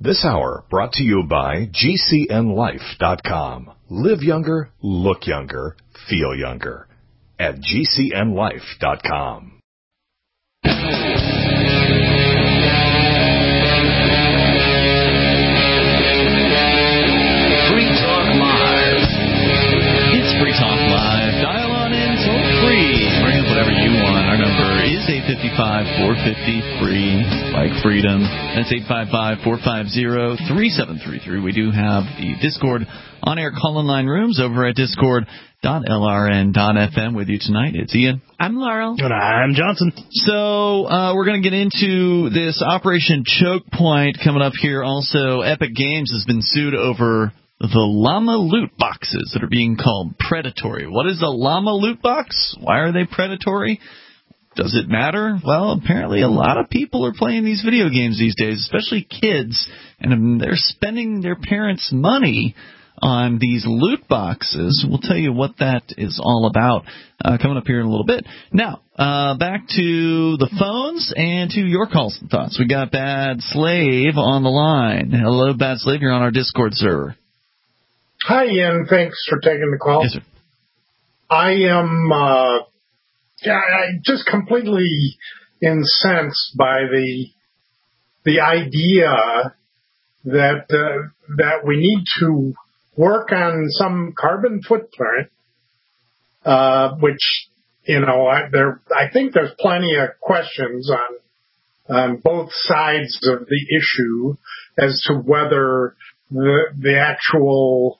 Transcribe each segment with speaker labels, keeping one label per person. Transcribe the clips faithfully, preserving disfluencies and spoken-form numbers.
Speaker 1: This hour brought to you by G C N life dot com. Live younger, look younger, feel younger at G C N life dot com.
Speaker 2: Free Talk Live. It's Free Talk Live. Dial on in toll free. Bring up whatever you want. Our number is eight five five, four five zero, free, like freedom. That's eight five five, four five zero, three seven three three. We do have the Discord on-air call-in line rooms over at discord dot L R N dot F M. With you tonight, it's Ian.
Speaker 3: I'm Laurel.
Speaker 4: And I'm Johnson.
Speaker 2: So uh, we're going to get into this Operation Choke Point coming up here. Also, Epic Games has been sued over the llama loot boxes that are being called predatory. What is a llama loot box? Why are they predatory? Does it matter? Well, apparently a lot of people are playing these video games these days, especially kids, and they're spending their parents' money on these loot boxes. We'll tell you what that is all about uh, coming up here in a little bit. Now, uh, back to the phones and to your calls and thoughts. We got Bad Slave on the line. Hello, Bad Slave. You're on our Discord server.
Speaker 5: Hi, Ian. Thanks for taking the call.
Speaker 2: Yes, sir.
Speaker 5: I am uh, I just completely incensed by the the idea that uh, that we need to work on some carbon footprint, uh, which, you know, I, there, I think there's plenty of questions on, on both sides of the issue as to whether the, the actual,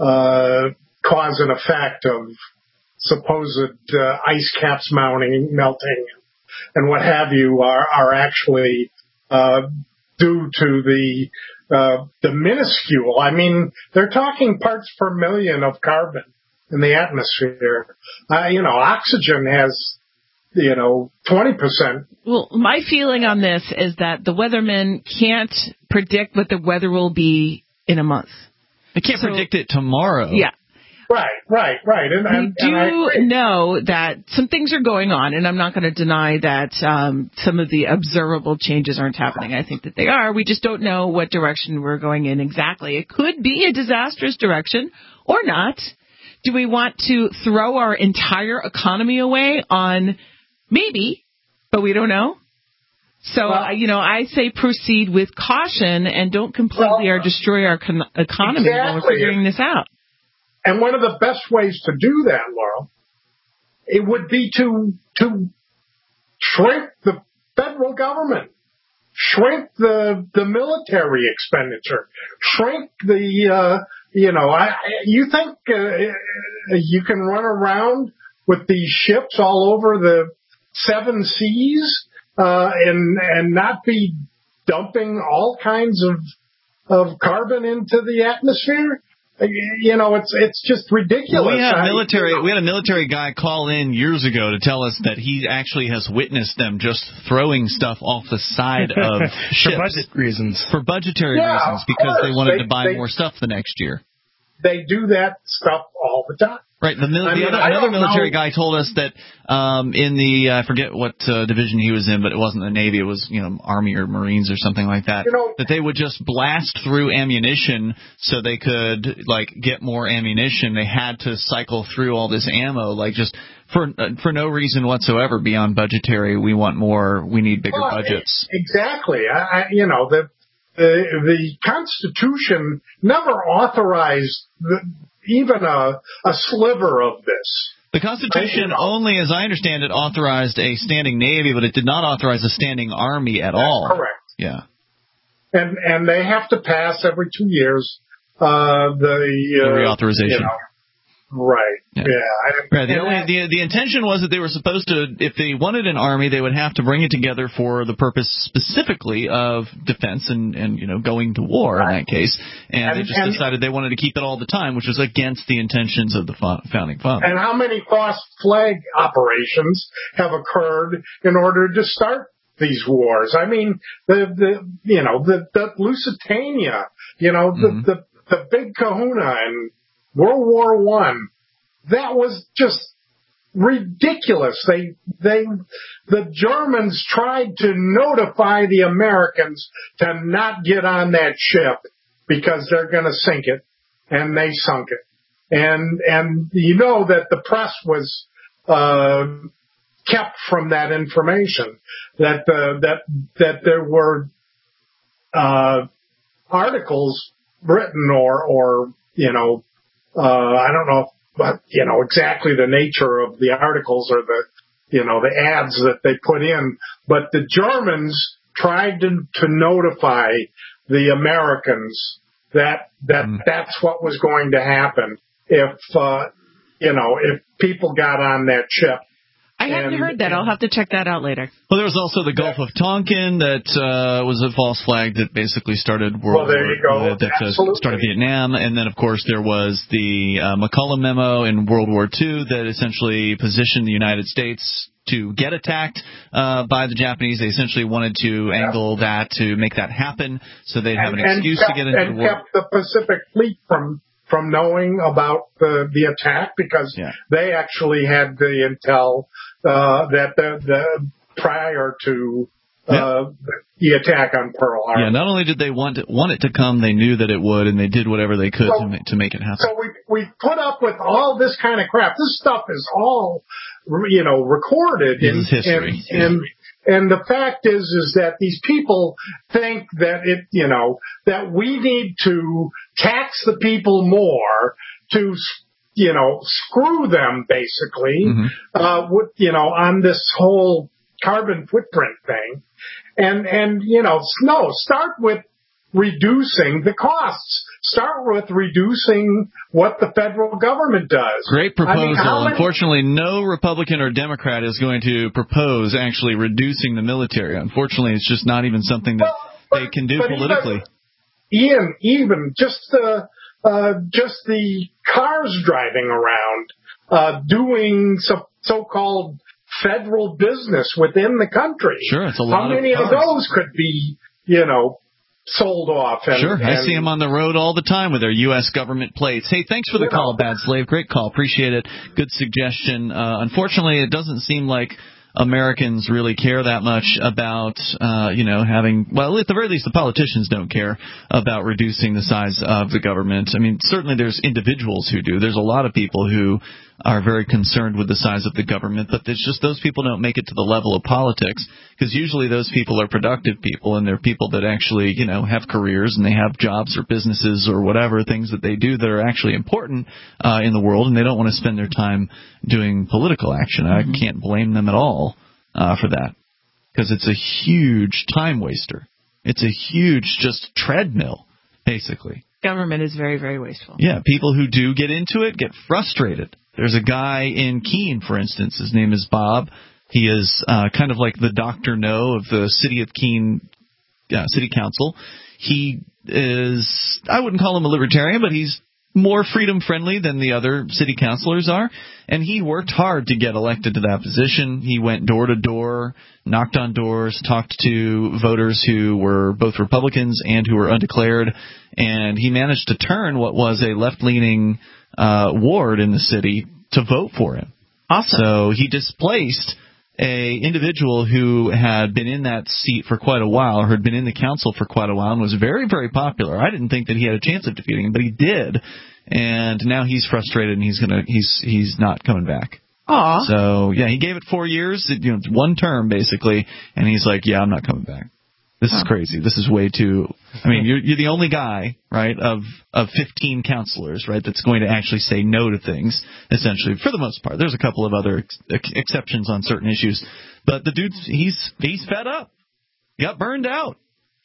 Speaker 5: uh, cause and effect of supposed, uh, ice caps mounting, melting and what have you are, are actually, uh, due to the, Uh, the minuscule. I mean, they're talking parts per million of carbon in the atmosphere. Uh, you know, oxygen has, you know, twenty percent.
Speaker 3: Well, my feeling on this is that the weathermen can't predict what the weather will be in a month.
Speaker 2: They can't
Speaker 3: so,
Speaker 2: predict it tomorrow.
Speaker 3: Yeah.
Speaker 5: Right, right, right. And,
Speaker 3: we
Speaker 5: and,
Speaker 3: do
Speaker 5: and I,
Speaker 3: know that some things are going on, and I'm not going to deny that um, some of the observable changes aren't happening. I think that they are. We just don't know what direction we're going in exactly. It could be a disastrous direction or not. Do we want to throw our entire economy away on maybe, but we don't know? So, well, uh, you know, I say proceed with caution and don't completely well, or destroy our con- economy
Speaker 5: exactly.
Speaker 3: while we're figuring this out.
Speaker 5: And one of the best ways to do that, Laurel, it would be to to shrink the federal government, shrink the the military expenditure, shrink the uh, you know. I you think uh, you can run around with these ships all over the seven seas uh, and and not be dumping all kinds of of carbon into the atmosphere? You know, it's it's just ridiculous.
Speaker 2: Well, we had a military I, we had a military guy call in years ago to tell us that he actually has witnessed them just throwing stuff off the side of ships
Speaker 4: for budget reasons.
Speaker 2: For budgetary
Speaker 5: yeah,
Speaker 2: reasons, because they wanted
Speaker 5: they,
Speaker 2: to buy
Speaker 5: they,
Speaker 2: more stuff the next year.
Speaker 5: They do that stuff all the time.
Speaker 2: Right. The, mil- the
Speaker 5: mean,
Speaker 2: other, another military know. guy told us that um, in the I forget what uh, division he was in, but it wasn't the Navy. It was you know Army or Marines or something like that.
Speaker 5: You know,
Speaker 2: that they would just blast through ammunition so they could like get more ammunition. They had to cycle through all this ammo, like just for uh, for no reason whatsoever beyond budgetary. We want more. We need bigger
Speaker 5: well,
Speaker 2: budgets.
Speaker 5: Exactly. I, I, you know the the the Constitution never authorized the. even a, a sliver of this.
Speaker 2: The Constitution only, as I understand it, authorized a standing Navy, but it did not authorize a standing Army at
Speaker 5: That's
Speaker 2: all.
Speaker 5: Correct.
Speaker 2: Yeah.
Speaker 5: And and they have to pass every two years uh, the, uh,
Speaker 2: the reauthorization.
Speaker 5: You know, right.
Speaker 2: Yeah.
Speaker 5: yeah.
Speaker 2: Right. The, only, the the intention was that they were supposed to, if they wanted an army, they would have to bring it together for the purpose specifically of defense and, and you know going to war right. in that case. And, and they just and, decided they wanted to keep it all the time, which was against the intentions of the founding fathers.
Speaker 5: And how many cross flag operations have occurred in order to start these wars? I mean, the the you know the, the Lusitania, you know the, mm-hmm. the the big Kahuna in World War One. That was just ridiculous. They, they, the Germans tried to notify the Americans to not get on that ship because they're going to sink it, and they sunk it. And, and you know that the press was, uh, kept from that information, that, uh, that, that there were, uh, articles written or, or, you know, uh, I don't know, but, you know, exactly the nature of the articles or the, you know, the ads that they put in, but the Germans tried to, to notify the Americans that, that mm. that's what was going to happen if, uh, you know, if people got on that ship.
Speaker 3: I hadn't and, heard that. I'll have to check that out later.
Speaker 2: Well, there was also the Gulf of Tonkin that uh, was a false flag that basically started World
Speaker 5: well, there
Speaker 2: War.
Speaker 5: You go.
Speaker 2: Uh, that uh, started Vietnam, and then of course there was the uh, McCullum memo in World War Two that essentially positioned the United States to get attacked uh, by the Japanese. They essentially wanted to yeah. angle that to make that happen, so they'd have
Speaker 5: and,
Speaker 2: an excuse
Speaker 5: kept,
Speaker 2: to get into
Speaker 5: and
Speaker 2: the war.
Speaker 5: And kept the Pacific Fleet from. from knowing about the, the attack because yeah. they actually had the intel uh, that the, the prior to uh, yeah. the attack on Pearl Harbor.
Speaker 2: Yeah, not only did they want it, want it to come, they knew that it would, and they did whatever they could so, to, make, to make it happen.
Speaker 5: So we we put up with all this kind of crap. This stuff is all, you know, recorded.
Speaker 2: This in, is history.
Speaker 5: In, in, And the fact is, is that these people think that it, you know, that we need to tax the people more to, you know, screw them basically, mm-hmm. uh, with, you know, on this whole carbon footprint thing. And, and, you know, no, start with reducing the costs. Start with reducing what the federal government does.
Speaker 2: Great proposal.
Speaker 5: I mean, many-
Speaker 2: Unfortunately, no Republican or Democrat is going to propose actually reducing the military. Unfortunately, it's just not even something that well, but, they can do politically.
Speaker 5: Even, Ian, even just the uh, just the cars driving around, uh, doing so, so-called federal business within the country.
Speaker 2: Sure, it's a lot.
Speaker 5: How many
Speaker 2: of,
Speaker 5: of those could be, you know, sold off? And,
Speaker 2: sure, I
Speaker 5: and,
Speaker 2: see them on the road all the time with their U S government plates. Hey, thanks for the call, know. Bad Slave. Great call. Appreciate it. Good suggestion. Uh, unfortunately, it doesn't seem like Americans really care that much about, uh, you know, having, well, at the very least, the politicians don't care about reducing the size of the government. I mean, certainly there's individuals who do. There's a lot of people who are very concerned with the size of the government, but it's just those people don't make it to the level of politics, because usually those people are productive people, and they're people that actually, you know, have careers and they have jobs or businesses or whatever, things that they do that are actually important uh, in the world, and they don't want to spend their time doing political action. Mm-hmm. I can't blame them at all uh, for that, because it's a huge time waster. It's a huge just treadmill, basically.
Speaker 3: Government is very, very wasteful.
Speaker 2: Yeah, people who do get into it get frustrated. There's a guy in Keene, for instance. His name is Bob. He is uh, kind of like the Doctor No of the City of Keene uh, City Council. He is, I wouldn't call him a libertarian, but he's more freedom-friendly than the other city councilors are. And he worked hard to get elected to that position. He went door to door, knocked on doors, talked to voters who were both Republicans and who were undeclared. And he managed to turn what was a left-leaning uh, ward in the city to vote for him.
Speaker 3: Awesome.
Speaker 2: So he displaced a individual who had been in that seat for quite a while, or had been in the council for quite a while, and was very, very popular. I didn't think that he had a chance of defeating him, but he did. And now he's frustrated, and he's gonna he's he's not coming back.
Speaker 3: Aw.
Speaker 2: So yeah, he gave it four years, you know, one term basically, and he's like, yeah, I'm not coming back. This is crazy. This is way too. I mean, you're you're the only guy, right, of of fifteen counselors, right, that's going to actually say no to things. Essentially, for the most part, there's a couple of other ex- ex- exceptions on certain issues, but the dude's he's he's fed up. He got burned out,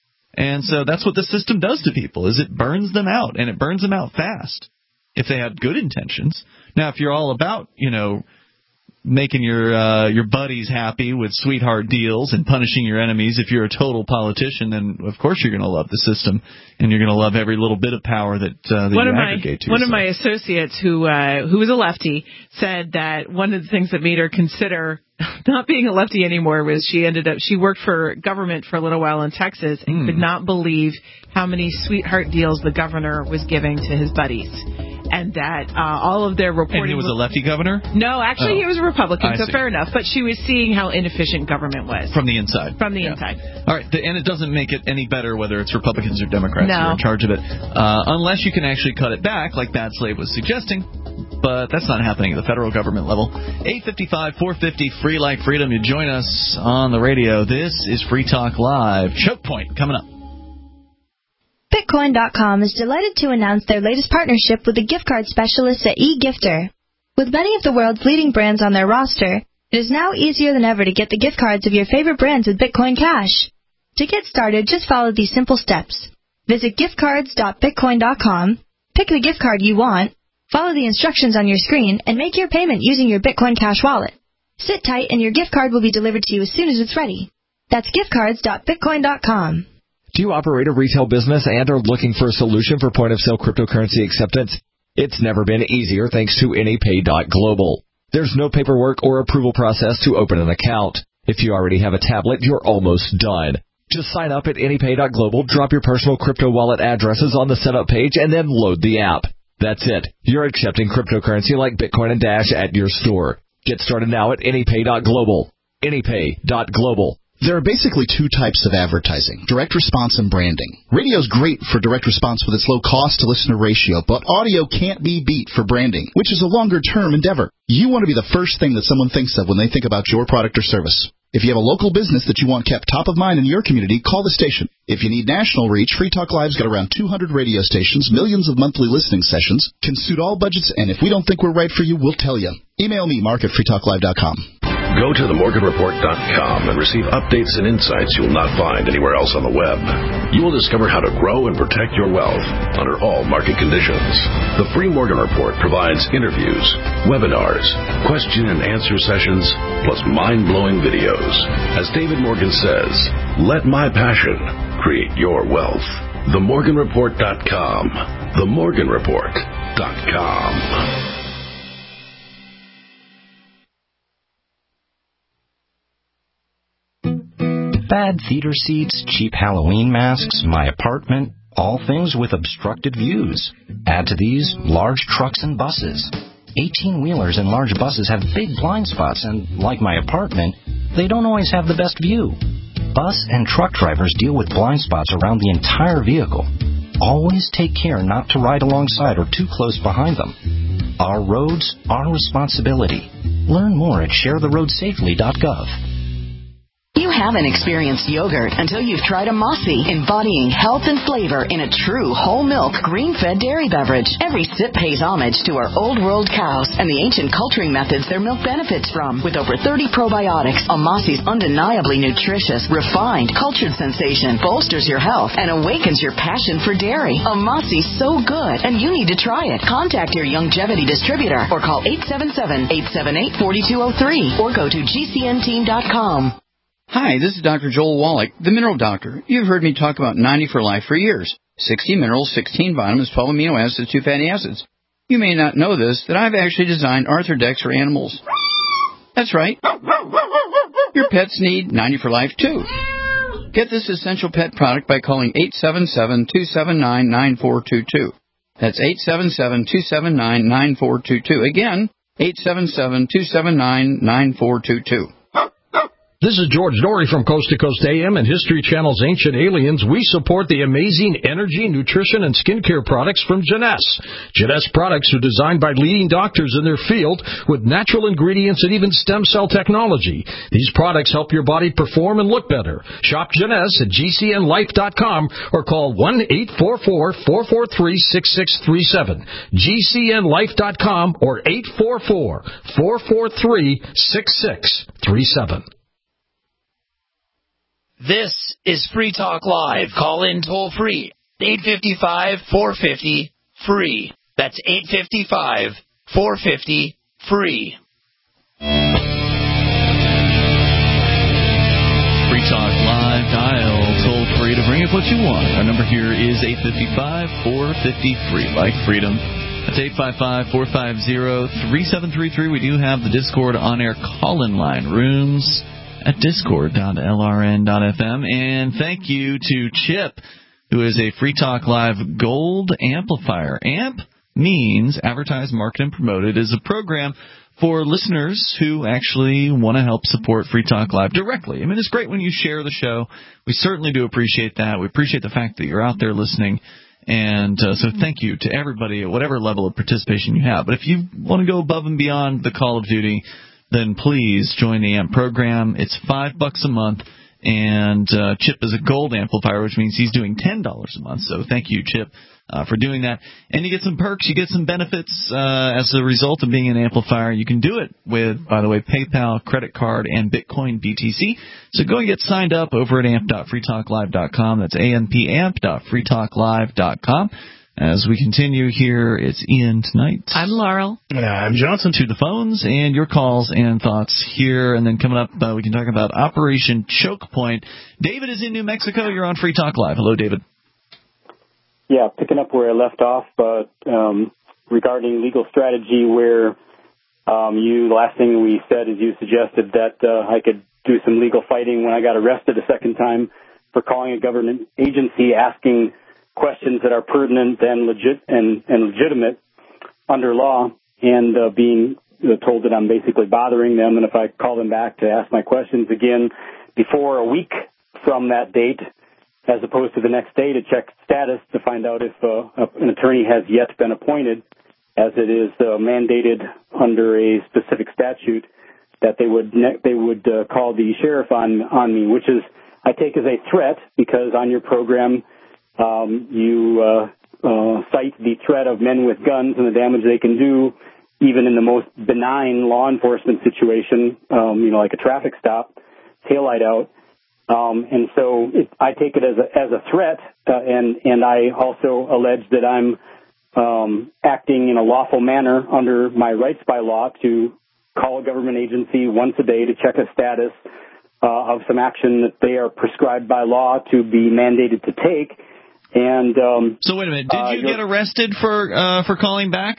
Speaker 2: and so that's what the system does to people: is it burns them out, and it burns them out fast. If they had good intentions. Now, if you're all about, you know, making your uh, your buddies happy with sweetheart deals and punishing your enemies, if you're a total politician, then of course you're going to love the system, and you're going to love every little bit of power that, uh, that
Speaker 3: one
Speaker 2: you
Speaker 3: of
Speaker 2: aggregate
Speaker 3: my,
Speaker 2: to
Speaker 3: One
Speaker 2: yourself.
Speaker 3: of my associates who uh, who was a lefty said that one of the things that made her consider not being a lefty anymore was she ended up she worked for government for a little while in Texas and mm. could not believe how many sweetheart deals the governor was giving to his buddies. and that uh, all of their reporting...
Speaker 2: And he was a lefty governor?
Speaker 3: No, actually
Speaker 2: oh.
Speaker 3: he was a Republican,
Speaker 2: I
Speaker 3: so
Speaker 2: see.
Speaker 3: fair enough. But she was seeing how inefficient government was.
Speaker 2: From the inside.
Speaker 3: From the
Speaker 2: yeah.
Speaker 3: inside.
Speaker 2: All right, and it doesn't make it any better whether it's Republicans or Democrats
Speaker 3: no.
Speaker 2: who are in charge of it, uh, unless you can actually cut it back, like Bad Slave was suggesting. But that's not happening at the federal government level. eight fifty-five, four fifty, Free Like Freedom. You join us on the radio. This is Free Talk Live. Choke Point coming up.
Speaker 4: Bitcoin dot com is delighted to announce their latest partnership with the gift card specialists at eGifter. With many of the world's leading brands on their roster, it is now easier than ever to get the gift cards of your favorite brands with Bitcoin Cash. To get started, just follow these simple steps. Visit gift cards dot bitcoin dot com, pick the gift card you want, follow the instructions on your screen, and make your payment using your Bitcoin Cash wallet. Sit tight and your gift card will be delivered to you as soon as it's ready. That's gift cards dot bitcoin dot com.
Speaker 6: Do you operate a retail business and are looking for a solution for point-of-sale cryptocurrency acceptance? It's never been easier thanks to AnyPay dot global. There's no paperwork or approval process to open an account. If you already have a tablet, you're almost done. Just sign up at AnyPay dot global, drop your personal crypto wallet addresses on the setup page, and then load the app. That's it. You're accepting cryptocurrency like Bitcoin and Dash at your store. Get started now at AnyPay dot global. AnyPay dot global.
Speaker 7: There are basically two types of advertising, direct response and branding. Radio's great for direct response with its low cost-to-listener ratio, but audio can't be beat for branding, which is a longer-term endeavor. You want to be the first thing that someone thinks of when they think about your product or service. If you have a local business that you want kept top of mind in your community, call the station. If you need national reach, Free Talk Live's got around two hundred radio stations, millions of monthly listening sessions, can suit all budgets, and if we don't think we're right for you, we'll tell you. Email me, mark at free talk live dot com.
Speaker 1: Go to the morgan report dot com and receive updates and insights you will not find anywhere else on the web. You will discover how to grow and protect your wealth under all market conditions. The Free Morgan Report provides interviews, webinars, question and answer sessions, plus mind-blowing videos. As David Morgan says, let my passion create your wealth. the morgan report dot com. the morgan report dot com.
Speaker 8: Bad theater seats, cheap Halloween masks, my apartment, all things with obstructed views. Add to these large trucks and buses. eighteen-wheelers and large buses have big blind spots, and like my apartment, they don't always have the best view. Bus and truck drivers deal with blind spots around the entire vehicle. Always take care not to ride alongside or too close behind them. Our roads, our responsibility. Learn more at share the road safely dot gov.
Speaker 9: You haven't experienced yogurt until you've tried a Mossy, embodying health and flavor in a true whole milk, green-fed dairy beverage. Every sip pays homage to our old world cows and the ancient culturing methods their milk benefits from. With over thirty probiotics, a Mossy's undeniably nutritious, refined, cultured sensation bolsters your health and awakens your passion for dairy. A Mossy's so good, and you need to try it. Contact your Youngevity distributor or call eight seven seven, eight seven eight, four two zero three or go to G C N team dot com.
Speaker 10: Hi, this is Doctor Joel Wallach, the Mineral Doctor. You've heard me talk about ninety for Life for years. sixty minerals, sixteen vitamins, twelve amino acids, two fatty acids. You may not know this, that I've actually designed Arthrodex for animals. That's right. Your pets need ninety for Life, too. Get this essential pet product by calling eight seven seven, two seven nine, nine four two two. That's eight seven seven, two seven nine, nine four two two. Again, eight seven seven, two seven nine, nine four two two.
Speaker 11: This is George Dory from Coast to Coast A M and History Channel's Ancient Aliens. We support the amazing energy, nutrition, and skincare products from Jeunesse. Jeunesse products are designed by leading doctors in their field with natural ingredients and even stem cell technology. These products help your body perform and look better. Shop Jeunesse at G C N life dot com or call one eight four four, four four three, six six three seven. G C N life dot com or eight four four, four four three, six six three seven.
Speaker 12: This is Free Talk Live. Call in toll free. eight five five, four five zero, free. That's eight five five, four five zero, free.
Speaker 2: Free Talk Live. Dial toll free to bring up what you want. Our number here is eight five five, four five zero, free. Like freedom. That's eight five five, four five zero, three seven three three. We do have the Discord on-air call-in line. Rooms at discord dot L R N dot F M. And thank you to Chip, who is a Free Talk Live Gold Amplifier. Amp means Advertise, Market, and Promote It is a program for listeners who actually want to help support Free Talk Live directly. I mean, it's great when you share the show. We certainly do appreciate that. We appreciate the fact that you're out there listening. And uh, so thank you to everybody at whatever level of participation you have. But if you want to go above and beyond the call of duty, then please join the A M P program. It's five bucks a month. And uh, Chip is a gold amplifier, which means he's doing ten dollars a month. So thank you, Chip, uh, for doing that. And you get some perks. You get some benefits uh, as a result of being an amplifier. You can do it with, by the way, PayPal, credit card, and Bitcoin B T C. So go and get signed up over at amp dot free talk live dot com. That's A M P amp dot free talk live dot com. As we continue here, it's Ian tonight.
Speaker 3: I'm Laurel.
Speaker 13: And I'm Johnson.
Speaker 2: To the phones and your calls and thoughts here. And then coming up, uh, we can talk about Operation Choke Point. David is in New Mexico. You're on Free Talk Live. Hello, David.
Speaker 14: Yeah, picking up where I left off, but um, regarding legal strategy, where um, you, the last thing we said is you suggested that uh, I could do some legal fighting when I got arrested a second time for calling a government agency asking questions that are pertinent and legit and, and legitimate under law, and uh, being told that I'm basically bothering them, and if I call them back to ask my questions again before a week from that date, as opposed to the next day to check status to find out if uh, an attorney has yet been appointed, as it is uh, mandated under a specific statute that they would ne- they would uh, call the sheriff on on me, which is I take as a threat, because on your program Um, you uh, uh, cite the threat of men with guns and the damage they can do, even in the most benign law enforcement situation, um, you know, like a traffic stop, taillight out. Um, and so it, I take it as a, as a threat, uh, and, and I also allege that I'm um, acting in a lawful manner under my rights by law to call a government agency once a day to check a status uh, of some action that they are prescribed by law to be mandated to take. And um,
Speaker 2: so wait a minute, did
Speaker 14: uh,
Speaker 2: you get arrested for uh, for calling back?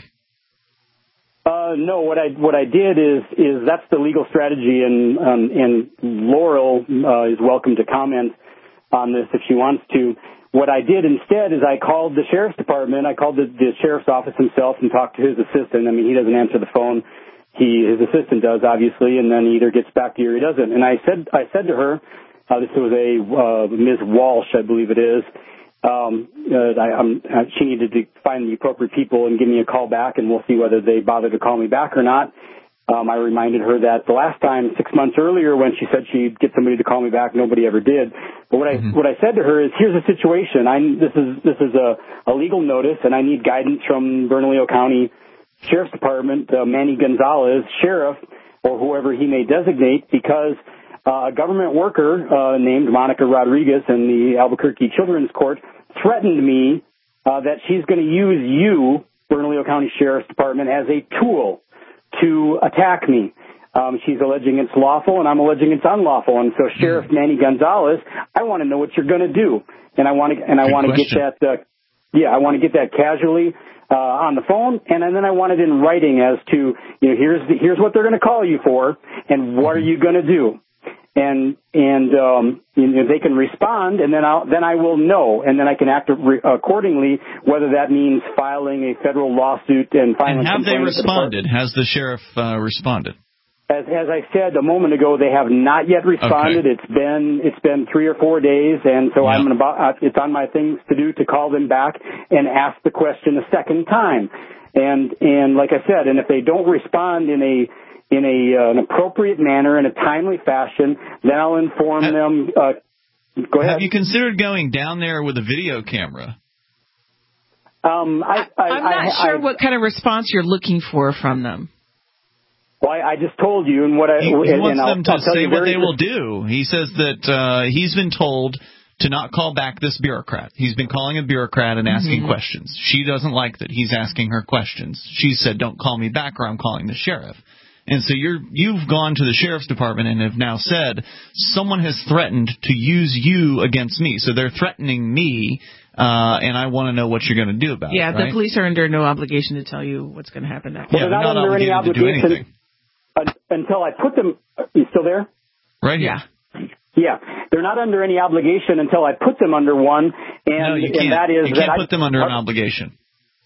Speaker 14: Uh, no, what I what I did is is that's the legal strategy, and um, and Laurel uh, is welcome to comment on this if she wants to. What I did instead is I called the sheriff's department. I called the, the sheriff's office himself and talked to his assistant. I mean, he doesn't answer the phone. He his assistant does, obviously, and then he either gets back to you or he doesn't. And I said I said to her, uh, this was a uh, Miz Walsh, I believe it is. Um, uh, I, I'm, uh, she needed to find the appropriate people and give me a call back, and we'll see whether they bother to call me back or not. Um, I reminded her that the last time, six months earlier, when she said she'd get somebody to call me back, nobody ever did. But what I mm-hmm. what I said to her is, here's the situation. I this is this is a, a legal notice, and I need guidance from Bernalillo County Sheriff's Department, uh, Manny Gonzalez, sheriff, or whoever he may designate, because uh, a government worker uh, named Monica Rodriguez in the Albuquerque Children's Court threatened me uh, that she's going to use you, Bernalillo County Sheriff's Department, as a tool to attack me. Um, she's alleging it's lawful, and I'm alleging it's unlawful. And so, Sheriff mm. Manny Gonzalez, I want to know what you're going to do, and I want to and I want to get that. Uh, yeah, I want to get that casually uh, on the phone, and, and then I want it in writing as to, you know, here's the, here's what they're going to call you for, and what are you going to do. And and um, you know, they can respond, and then I'll then I will know, and then I can act re- accordingly. Whether that means filing a federal lawsuit and filing.
Speaker 2: And have they responded? Has the sheriff uh, responded?
Speaker 14: As as I said a moment ago, they have not yet responded. Okay. It's been it's been three or four days, and so yeah. I'm about uh, it's on my things to do to call them back and ask the question a second time. And and like I said, and if they don't respond in a in a, uh, an appropriate manner, in a timely fashion, then I'll inform have, them. Uh, go ahead.
Speaker 2: Have you considered going down there with a video camera?
Speaker 14: Um, I, I,
Speaker 3: I'm not
Speaker 14: I,
Speaker 3: sure
Speaker 14: I,
Speaker 3: what kind of response you're looking for from them.
Speaker 14: Well, I, I just told you, and what I
Speaker 2: he, he
Speaker 14: and,
Speaker 2: wants
Speaker 14: and
Speaker 2: them
Speaker 14: I'll,
Speaker 2: to
Speaker 14: I'll
Speaker 2: say what they
Speaker 14: just,
Speaker 2: will do. He says that uh, he's been told to not call back this bureaucrat. He's been calling a bureaucrat and asking mm-hmm. questions. She doesn't like that he's asking her questions. She said, "Don't call me back, or I'm calling the sheriff." And so you're, you've gone to the sheriff's department and have now said, someone has threatened to use you against me. So they're threatening me, uh, and I want to know what you're going to do about
Speaker 3: yeah,
Speaker 2: it, right?
Speaker 3: The police are under no obligation to tell you what's going to happen next.
Speaker 14: Well,
Speaker 2: yeah,
Speaker 14: they're not,
Speaker 2: not
Speaker 14: under any obligation
Speaker 2: to do anything.
Speaker 14: Until I put them... Are you still there?
Speaker 2: Right here.
Speaker 3: Yeah.
Speaker 14: Yeah, they're not under any obligation until I put them under one, and,
Speaker 2: no, you can't.
Speaker 14: and that is
Speaker 2: you can't
Speaker 14: that
Speaker 2: put
Speaker 14: I,
Speaker 2: them under
Speaker 14: uh,
Speaker 2: an obligation.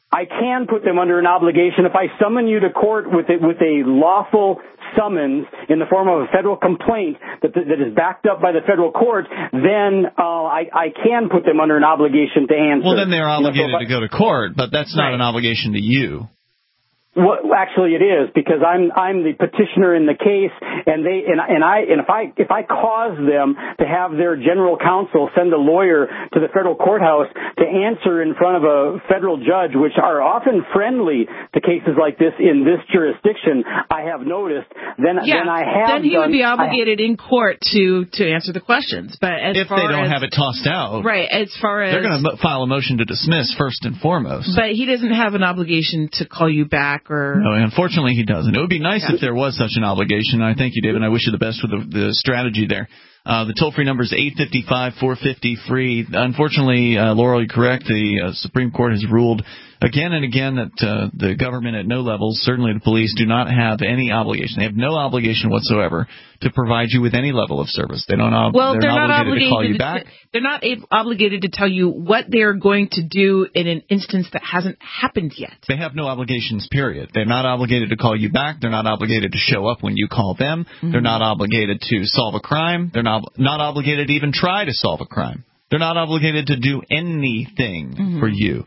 Speaker 14: I can put them under an obligation if I summon you to court with a, with a lawful summons in the form of a federal complaint that, that is backed up by the federal court, then uh, I, I can put them under an obligation to answer.
Speaker 2: Well, then they're obligated
Speaker 14: you know, so
Speaker 2: to go to court, but that's not right. an obligation to you.
Speaker 14: Well, actually, it is because I'm I'm the petitioner in the case, and they and and I and if I if I cause them to have their general counsel send a lawyer to the federal courthouse to answer in front of a federal judge, which are often friendly to cases like this in this jurisdiction, I have noticed. Then
Speaker 3: yeah,
Speaker 14: then I have
Speaker 3: then he
Speaker 14: done,
Speaker 3: would be obligated
Speaker 14: I,
Speaker 3: in court to to answer the questions. But as
Speaker 2: if
Speaker 3: far
Speaker 2: they don't
Speaker 3: as,
Speaker 2: have it tossed out,
Speaker 3: right? As far as
Speaker 2: they're going to file a motion to dismiss first and foremost.
Speaker 3: But he doesn't have an obligation to call you back. Or
Speaker 2: no, unfortunately he doesn't. It would be nice yeah. if there was such an obligation. I thank you, David. I wish you the best with the, the strategy there. Uh, the toll-free number is eight five five, four five zero, free. Unfortunately, uh, Laurel, you're correct. The uh, Supreme Court has ruled again and again that uh, the government at no levels, certainly the police, do not have any obligation. They have no obligation whatsoever to provide you with any level of service. They don't. Ob-
Speaker 3: well,
Speaker 2: they're,
Speaker 3: they're
Speaker 2: not,
Speaker 3: not
Speaker 2: obligated,
Speaker 3: obligated
Speaker 2: to call you
Speaker 3: to,
Speaker 2: back.
Speaker 3: They're not ab- obligated to tell you what they're going to do in an instance that hasn't happened yet.
Speaker 2: They have no obligations, period. They're not obligated to call you back. They're not obligated to show up when you call them. Mm-hmm. They're not obligated to solve a crime. They're not not obligated to even try to solve a crime. They're not obligated to do anything mm-hmm. for you.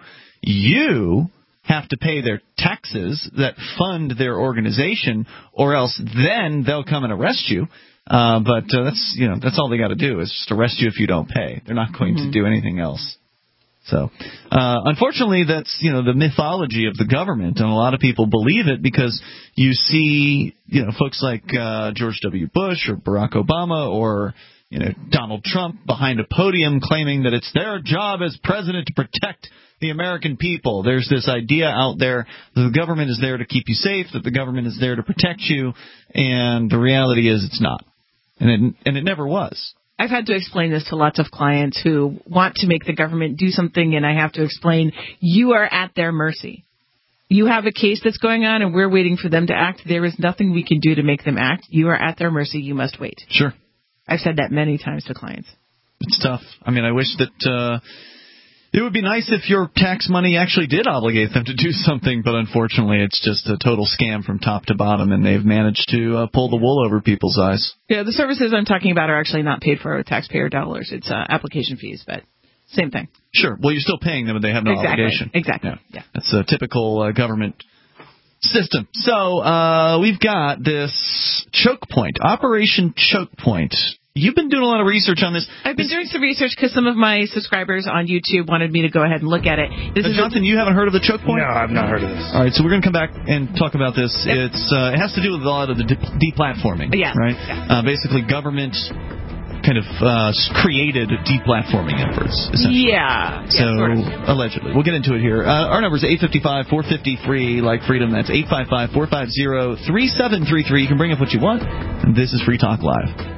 Speaker 2: You have to pay their taxes that fund their organization, or else then they'll come and arrest you. Uh, but uh, that's you know that's all they got to do is just arrest you if you don't pay. They're not going mm-hmm. to do anything else. So, uh, unfortunately, that's you know the mythology of the government, and a lot of people believe it because you see you know folks like uh, George W. Bush or Barack Obama or you know Donald Trump behind a podium claiming that it's their job as president to protect the American people. There's this idea out there that the government is there to keep you safe, that the government is there to protect you, and the reality is it's not, and it and it never was.
Speaker 3: I've had to explain this to lots of clients who want to make the government do something, and I have to explain, you are at their mercy. You have a case that's going on, and we're waiting for them to act. There is nothing we can do to make them act. You are at their mercy. You must wait.
Speaker 2: Sure.
Speaker 3: I've said that many times to clients.
Speaker 2: It's tough. I mean, I wish that uh, it would be nice if your tax money actually did obligate them to do something, but unfortunately it's just a total scam from top to bottom, and they've managed to uh, pull the wool over people's eyes.
Speaker 3: Yeah, the services I'm talking about are actually not paid for with taxpayer dollars. It's uh, application fees, but same thing.
Speaker 2: Sure. Well, you're still paying them, but they have no
Speaker 3: exactly.
Speaker 2: obligation.
Speaker 3: Exactly.
Speaker 2: Yeah.
Speaker 3: yeah.
Speaker 2: That's a typical uh, government system. So uh, we've got this choke point, Operation Choke Point. You've been doing a lot of research on this.
Speaker 3: I've been doing some research because some of my subscribers on YouTube wanted me to go ahead and look at it.
Speaker 2: This is Jonathan, a, you haven't heard of the choke point?
Speaker 13: No, I've not heard of this.
Speaker 2: All right, so we're going to come back and talk about this. Yep. It's uh, it has to do with a lot of the de- deplatforming,
Speaker 3: yeah.
Speaker 2: right?
Speaker 3: Yeah.
Speaker 2: Uh, basically, government kind of uh, created deplatforming efforts, essentially.
Speaker 3: Yeah.
Speaker 2: So,
Speaker 3: yeah, sort of.
Speaker 2: allegedly. We'll get into it here. Uh, our number is eight five five, four five zero, free, like freedom. That's eight five five, four five zero, three seven three three. You can bring up what you want. And this is Free Talk Live.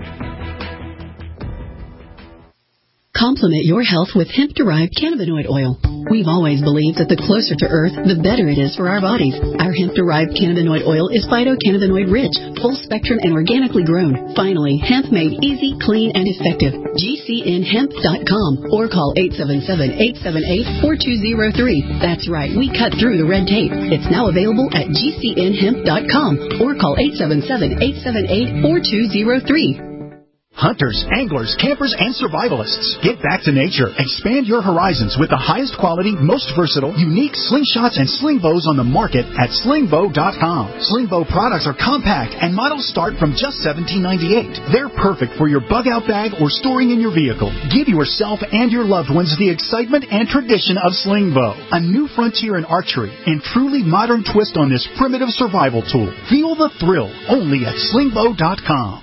Speaker 15: Complement your health with hemp-derived cannabinoid oil. We've always believed that the closer to Earth, the better it is for our bodies. Our hemp-derived cannabinoid oil is phytocannabinoid rich, full spectrum, and organically grown. Finally, hemp made easy, clean, and effective. G C N hemp dot com or call eight seven seven, eight seven eight, four two zero three. That's right, we cut through the red tape. It's now available at G C N hemp dot com or call eight seven seven, eight seven eight, four two zero three.
Speaker 16: Hunters, anglers, campers, and survivalists. Get back to nature. Expand your horizons with the highest quality, most versatile, unique slingshots and sling bows on the market at sling bow dot com. Sling bow products are compact and models start from just seventeen ninety-eight. They're perfect for your bug out bag or storing in your vehicle. Give yourself and your loved ones the excitement and tradition of sling bow. A new frontier in archery and truly modern twist on this primitive survival tool. Feel the thrill only at sling bow dot com.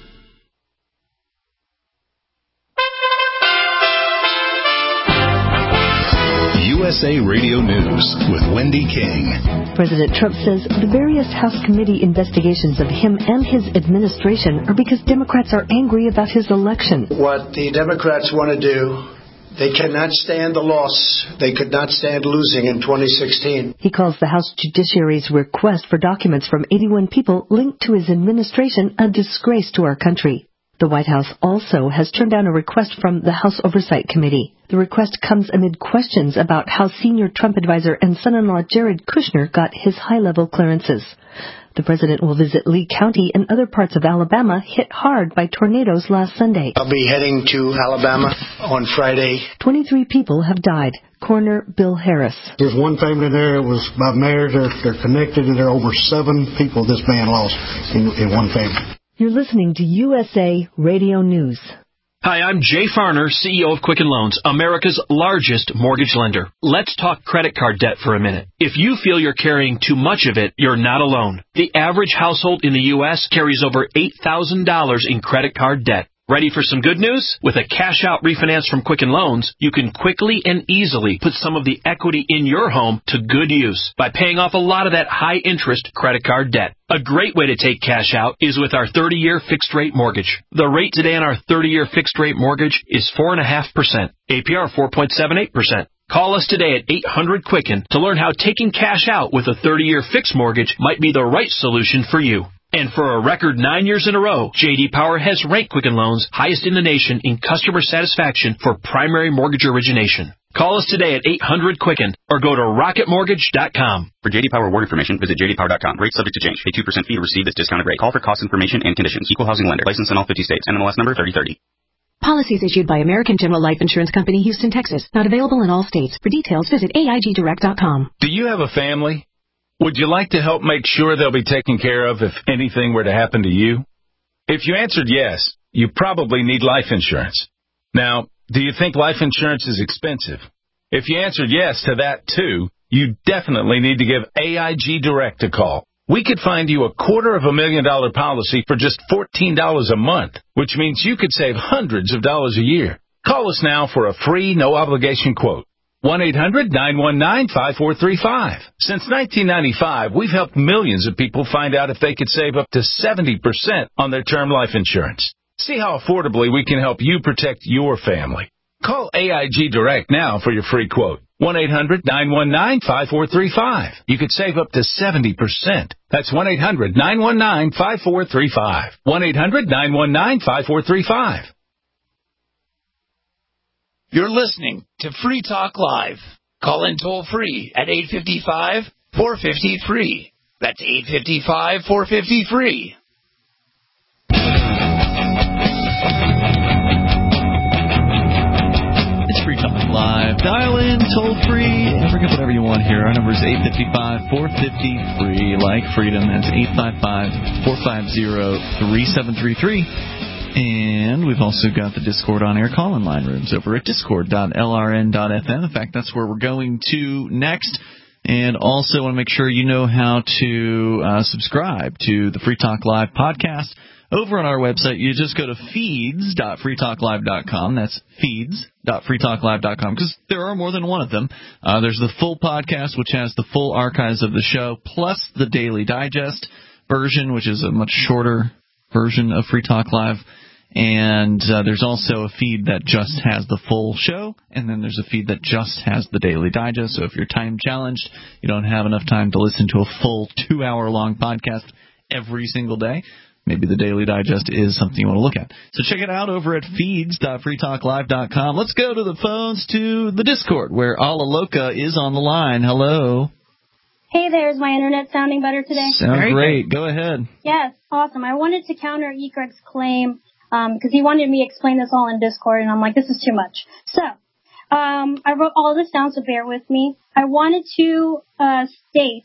Speaker 17: U S A Radio News with Wendy King.
Speaker 18: President Trump says the various House committee investigations of him and his administration are because Democrats are angry about his election.
Speaker 19: What the Democrats want to do, they cannot stand the loss. They could not stand losing in twenty sixteen.
Speaker 18: He calls the House Judiciary's request for documents from eighty-one people linked to his administration a disgrace to our country. The White House also has turned down a request from the House Oversight Committee. The request comes amid questions about how senior Trump advisor and son-in-law Jared Kushner got his high-level clearances. The president will visit Lee County and other parts of Alabama hit hard by tornadoes last Sunday.
Speaker 19: I'll be heading to Alabama on Friday.
Speaker 18: twenty-three people have died. Coroner Bill Harris.
Speaker 13: There's one family there. It was my mayor. They're, they're connected, and there are over seven people this man lost in, in one family.
Speaker 18: You're listening to U S A Radio News.
Speaker 20: Hi, I'm Jay Farner, C E O of Quicken Loans, America's largest mortgage lender. Let's talk credit card debt for a minute. If you feel you're carrying too much of it, you're not alone. The average household in the U S carries over eight thousand dollars in credit card debt. Ready for some good news? With a cash-out refinance from Quicken Loans, you can quickly and easily put some of the equity in your home to good use by paying off a lot of that high-interest credit card debt. A great way to take cash out is with our thirty-year fixed-rate mortgage. The rate today on our thirty-year fixed-rate mortgage is four point five percent, A P R four point seven eight percent. Call us today at eight hundred Quicken to learn how taking cash out with a thirty-year fixed mortgage might be the right solution for you. And for a record nine years in a row, J D Power has ranked Quicken Loans highest in the nation in customer satisfaction for primary mortgage origination. Call us today at eight hundred Quicken or go to rocket mortgage dot com.
Speaker 21: For J D Power award information, visit j d power dot com. Rate subject to change. Pay two percent fee to receive this discounted rate. Call for cost information and conditions. Equal housing lender. License in all fifty states. N M L S number thirty thirty.
Speaker 15: Policies issued by American General Life Insurance Company, Houston, Texas. Not available in all states. For details, visit A I G direct dot com.
Speaker 22: Do you have a family? Would you like to help make sure they'll be taken care of if anything were to happen to you? If you answered yes, you probably need life insurance. Now, do you think life insurance is expensive? If you answered yes to that too, you definitely need to give A I G Direct a call. We could find you a quarter of a million dollar policy for just fourteen dollars a month, which means you could save hundreds of dollars a year. Call us now for a free, no-obligation quote. one eight hundred nine one nine five four three five. Since nineteen ninety-five, we've helped millions of people find out if they could save up to seventy percent on their term life insurance. See how affordably we can help you protect your family. Call A I G Direct now for your free quote. one eight hundred nine one nine five four three five. You could save up to seventy percent. That's one eight hundred nine one nine five four three five. one eight hundred nine one nine five four three five.
Speaker 12: You're listening to Free Talk Live. Call in toll free at eight five five, four five zero, free. That's eight five five, four five zero, free.
Speaker 2: It's Free Talk Live. Dial in toll free and bring up whatever you want here. Our number is eight five five, four five zero, free. Like freedom, that's eight five five, four five zero, three seven three three. And we've also got the Discord on-air call-in line rooms over at discord dot l r n dot f m. In fact, that's where we're going to next. And also want to make sure you know how to uh, subscribe to the Free Talk Live podcast. Over on our website, you just go to feeds dot free talk live dot com. That's feeds dot free talk live dot com, because there are more than one of them. Uh, there's the full podcast, which has the full archives of the show, plus the Daily Digest version, which is a much shorter version of Free Talk Live. And uh, there's also a feed that just has the full show, and then there's a feed that just has the Daily Digest. So if you're time challenged, you don't have enough time to listen to a full two-hour-long podcast every single day, maybe the Daily Digest is something you want to look at. So check it out over at feeds dot free talk live dot com. Let's go to the phones to the Discord, where Alaloka is on the line. Hello.
Speaker 23: Hey there, is my internet sounding better today?
Speaker 2: Sounds great. Go ahead.
Speaker 23: Yes, awesome. I wanted to counter E. Greg's claim um, because he wanted me to explain this all in Discord, and I'm like, this is too much. So um, I wrote all this down, so bear with me. I wanted to uh, state,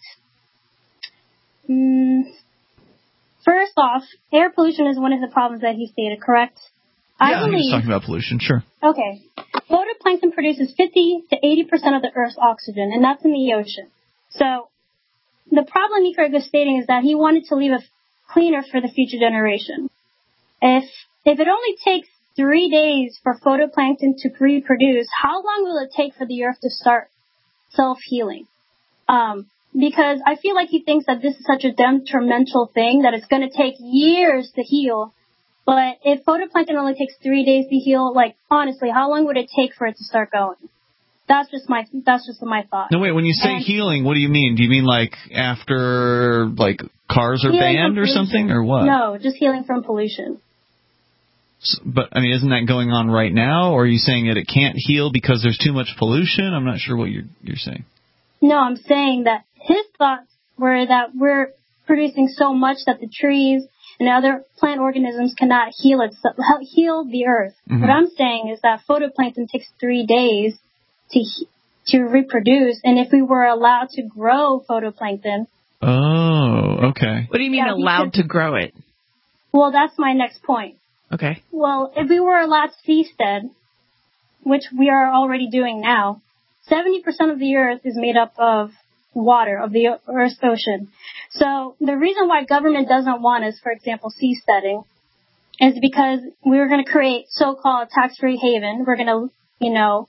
Speaker 23: um, first off, air pollution is one of the problems that he stated, correct?
Speaker 2: Yeah,
Speaker 23: I believe,
Speaker 2: he was talking about pollution, sure.
Speaker 23: Okay. Photoplankton produces fifty to eighty percent of the Earth's oxygen, and that's in the ocean. So the problem E. Greg was stating is that he wanted to leave it cleaner for the future generation. If if it only takes three days for photoplankton to reproduce, how long will it take for the Earth to start self-healing? Um, because I feel like he thinks that this is such a detrimental thing that it's going to take years to heal. But if photoplankton only takes three days to heal, like, honestly, how long would it take for it to start going? That's just my that's just my thought.
Speaker 2: No, wait, when you say
Speaker 23: and
Speaker 2: healing, what do you mean? Do you mean like after like cars are banned or something, or what?
Speaker 23: No, just healing from pollution.
Speaker 2: So, but, I mean, isn't that going on right now? Or are you saying that it can't heal because there's too much pollution? I'm not sure what you're you're saying.
Speaker 23: No, I'm saying that his thoughts were that we're producing so much that the trees and other plant organisms cannot heal itself, heal the earth. Mm-hmm. What I'm saying is that photoplankton takes three days to to reproduce, and if we were allowed to grow photoplankton.
Speaker 2: Oh, okay.
Speaker 3: What do you mean
Speaker 23: yeah,
Speaker 3: allowed
Speaker 23: could,
Speaker 3: to grow it?
Speaker 23: Well, that's my next point.
Speaker 3: Okay.
Speaker 23: Well, if we were allowed seastead, which we are already doing now, seventy percent of the earth is made up of water, of the Earth's ocean. So the reason why government doesn't want us, for example, seasteading, is because we're going to create so-called tax-free haven. We're going to, you know,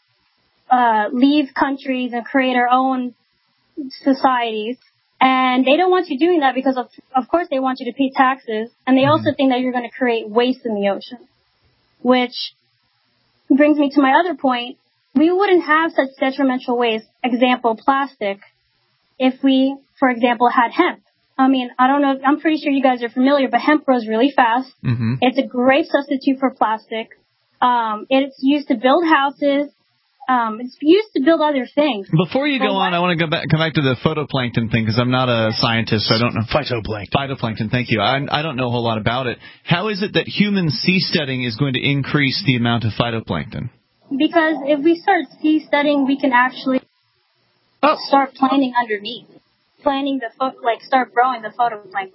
Speaker 23: uh, leave countries and create our own societies. And they don't want you doing that because, of, of course, they want you to pay taxes. And they also think that you're going to create waste in the ocean, which brings me to my other point. We wouldn't have such detrimental waste, example, plastic, if we, for example, had hemp. I mean, I don't know, I'm pretty sure you guys are familiar, but hemp grows really fast. Mm-hmm. It's a great substitute for plastic. Um, it's used to build houses. Um, it's used to build other things.
Speaker 2: Before you go well, on, I want to go back, come back to the photoplankton thing because I'm not a scientist, so I don't know.
Speaker 4: Phytoplankton.
Speaker 2: Phytoplankton, thank you. I, I don't know a whole lot about it. How is it that human seasteading is going to increase the amount of phytoplankton?
Speaker 23: Because if we start seasteading, we can actually oh. start planting underneath, planting the pho- like start growing the photoplankton.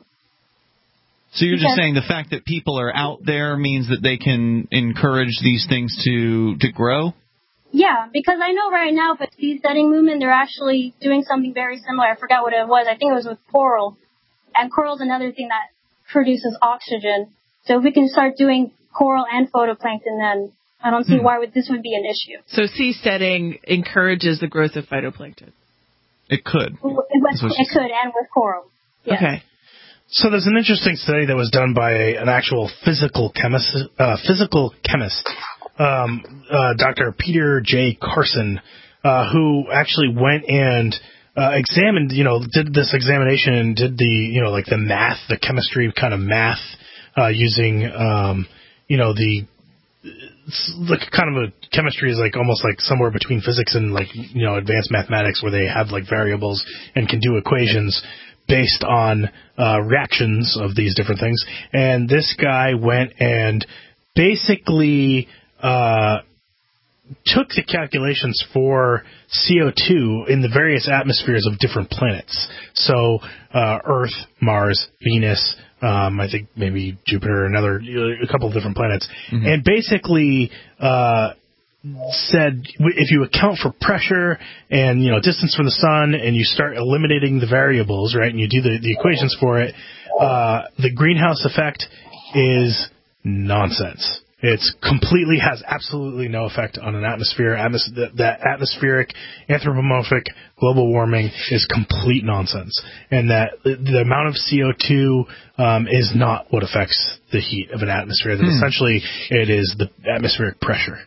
Speaker 2: So you're just saying the fact that people are out there means that they can encourage these things to to grow?
Speaker 23: Yeah, because I know right now for the seasteading movement, they're actually doing something very similar. I forgot what it was. I think it was with coral. And coral's another thing that produces oxygen. So if we can start doing coral and photoplankton, then I don't see hmm. why would, this would be an issue.
Speaker 3: So seasteading encourages the growth of phytoplankton?
Speaker 2: It could.
Speaker 23: It, it, it could, and with coral. Yes.
Speaker 3: Okay.
Speaker 4: So there's an interesting study that was done by a, an actual physical chemist, uh, physical chemist, um, uh, Doctor Peter J. Carson, uh, who actually went and uh, examined, you know, did this examination and did the, you know, like the math, the chemistry kind of math, uh, using, um, you know, the, it's like kind of a chemistry is like almost like somewhere between physics and like, you know, advanced mathematics where they have like variables and can do equations based on uh, reactions of these different things. And this guy went and basically uh, took the calculations for C O two in the various atmospheres of different planets. So uh, Earth, Mars, Venus, um, I think maybe Jupiter, another a couple of different planets, mm-hmm. and basically uh, said if you account for pressure and, you know, distance from the sun and you start eliminating the variables, right, and you do the, the equations for it, uh, the greenhouse effect is nonsense. It's completely has absolutely no effect on an atmosphere. Atmos- that, that atmospheric, anthropomorphic global warming is complete nonsense. And that the amount of C O two um, is not what affects the heat of an atmosphere. That hmm. essentially it is the atmospheric pressure.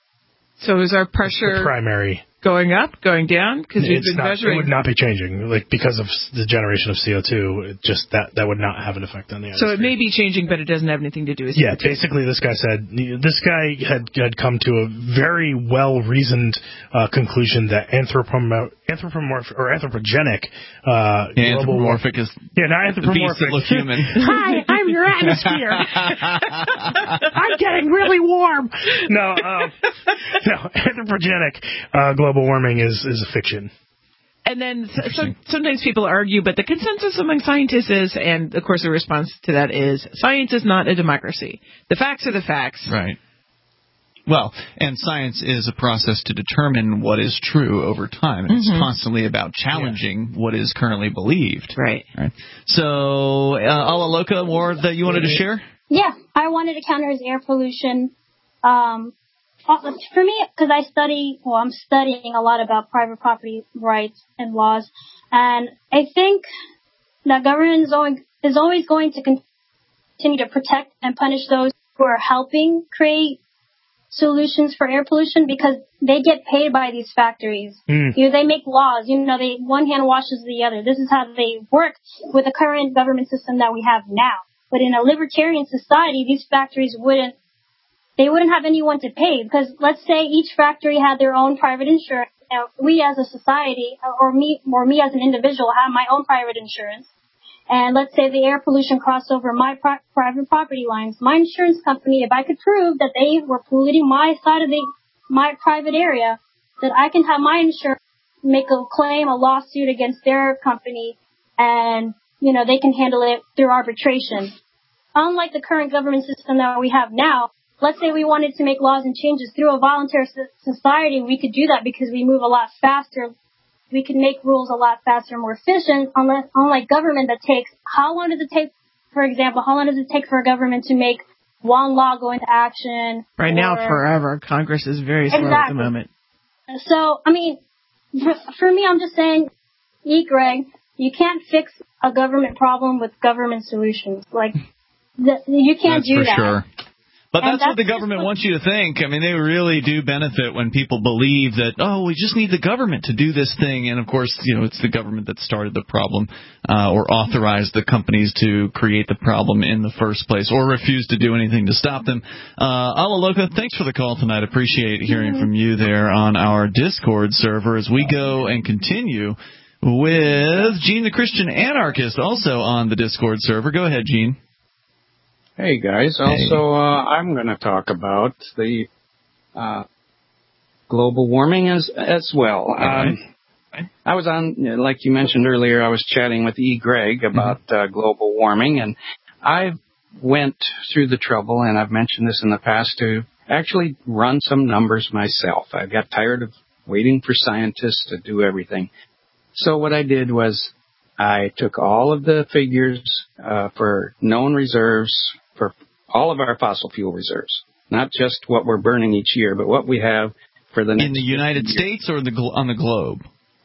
Speaker 3: So is our pressure
Speaker 4: the primary
Speaker 3: going up, going down? Because we've been
Speaker 4: not,
Speaker 3: measuring.
Speaker 4: It would not be changing, like because of the generation of C O two. It just that that would not have an effect on the atmosphere.
Speaker 3: So it may be changing, but it doesn't have anything to do with.
Speaker 4: Yeah,
Speaker 3: C O two.
Speaker 4: basically, this guy said this guy had had come to a very well reasoned uh, conclusion that anthropomorphic anthropomorphic or anthropogenic uh,
Speaker 2: yeah,
Speaker 4: global
Speaker 2: anthropomorphic
Speaker 4: war-
Speaker 2: is
Speaker 4: yeah, not anthropomorphic.
Speaker 2: Look human.
Speaker 3: Hi, I'm your atmosphere. I'm getting really warm.
Speaker 4: No, uh, no, anthropogenic uh, global warming is, is a fiction.
Speaker 3: And then so, sometimes people argue, but the consensus among scientists is, and of course the response to that is, science is not a democracy. The facts are the facts.
Speaker 2: Right. Well, and science is a process to determine what is true over time. And mm-hmm. It's constantly about challenging yeah. what is currently believed.
Speaker 3: Right.
Speaker 2: Right. So, uh, Alaloka, more that you wanted to share?
Speaker 23: Yeah, I wanted to counter his air pollution. Um, for me, because I study, well, I'm studying a lot about private property rights and laws, and I think that government is always, is always going to continue to protect and punish those who are helping create solutions for air pollution because they get paid by these factories. Mm. You know, they make laws. You know, they one hand washes the other. This is how they work with the current government system that we have now. But in a libertarian society, these factories wouldn't they wouldn't have anyone to pay, because let's say each factory had their own private insurance. Now, we as a society, or me, or me as an individual, have my own private insurance. And let's say the air pollution crossed over my pri- private property lines. My insurance company, if I could prove that they were polluting my side of the my private area, that I can have my insurance make a claim, a lawsuit against their company, and, you know, they can handle it through arbitration. Unlike the current government system that we have now, let's say we wanted to make laws and changes through a voluntary society, we could do that because we move a lot faster. We can make rules a lot faster and more efficient, unless, unlike government that takes, how long does it take, for example, how long does it take for a government to make one law go into action?
Speaker 3: Right
Speaker 23: or,
Speaker 3: now, forever. Congress is very slow
Speaker 23: exactly.
Speaker 3: at the moment.
Speaker 23: So, I mean, for me, I'm just saying, E. Greg, you can't fix a government problem with government solutions. Like, the, you can't
Speaker 2: That's
Speaker 23: do
Speaker 2: for
Speaker 23: that.
Speaker 2: Sure. But that's,
Speaker 23: that's
Speaker 2: what the government what, wants you to think. I mean, they really do benefit when people believe that, oh, we just need the government to do this thing. And, of course, you know, it's the government that started the problem uh, or authorized the companies to create the problem in the first place or refused to do anything to stop them. Uh, Alaloka, thanks for the call tonight. Appreciate hearing mm-hmm. from you there on our Discord server as we go and continue with Gene the Christian Anarchist, also on the Discord server. Go ahead, Gene.
Speaker 5: Hey, guys. Also, uh, I'm going to talk about the uh, global warming as as well. Um, right. I was on, like you mentioned earlier, I was chatting with E. Greg about mm-hmm. uh, global warming, and I went through the trouble, and I've mentioned this in the past, to actually run some numbers myself. I got tired of waiting for scientists to do everything. So what I did was I took all of the figures uh, for known reserves, for all of our fossil fuel reserves, not just what we're burning each year, but what we have for the next
Speaker 2: in the United States or the glo- on the globe?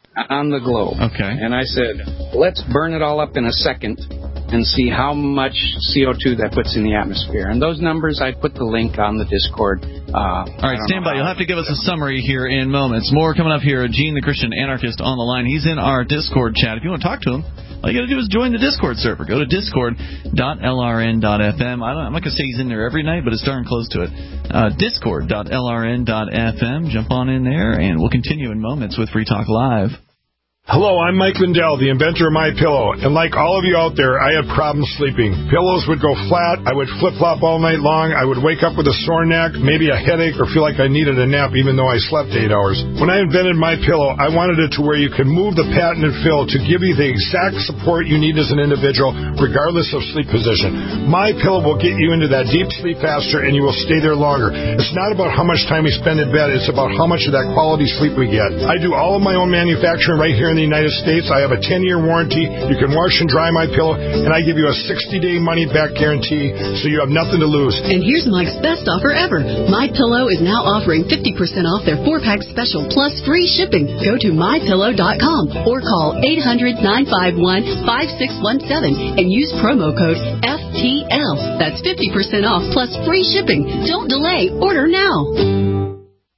Speaker 5: On the globe.
Speaker 2: Okay.
Speaker 5: And I said, let's burn it all up in a second and see how much C O two that puts in the atmosphere. And those numbers, I put the link on the Discord. Uh,
Speaker 2: all right, stand by. You'll have to give us a summary here in moments. More coming up here. Gene the Christian Anarchist on the line. He's in our Discord chat. If you want to talk to him, all you got to do is join the Discord server. Go to discord dot l r n dot f m. I don't, I'm not going to say he's in there every night, but it's darn close to it. Uh, discord dot l r n dot f m. Jump on in there, and we'll continue in moments with Free Talk Live.
Speaker 6: Hello, I'm Mike Lindell, the inventor of MyPillow, and like all of you out there, I had problems sleeping. Pillows would go flat, I would flip-flop all night long, I would wake up with a sore neck, maybe a headache, or feel like I needed a nap even though I slept eight hours. When I invented MyPillow, I wanted it to where you can move the patented fill to give you the exact support you need as an individual, regardless of sleep position. MyPillow will get you into that deep sleep faster, and you will stay there longer. It's not about how much time we spend in bed, it's about how much of that quality sleep we get. I do all of my own manufacturing right here in the United States. I have a ten-year warranty. You can wash and dry my pillow, and I give you a sixty-day money-back guarantee, so you have nothing to lose.
Speaker 15: And here's Mike's best offer ever. My Pillow is now offering fifty percent off their four-pack special plus free shipping. Go to my pillow dot com or call eight hundred, nine five one, five six one seven and use promo code F T L. That's fifty percent off plus free shipping. Don't delay. Order now.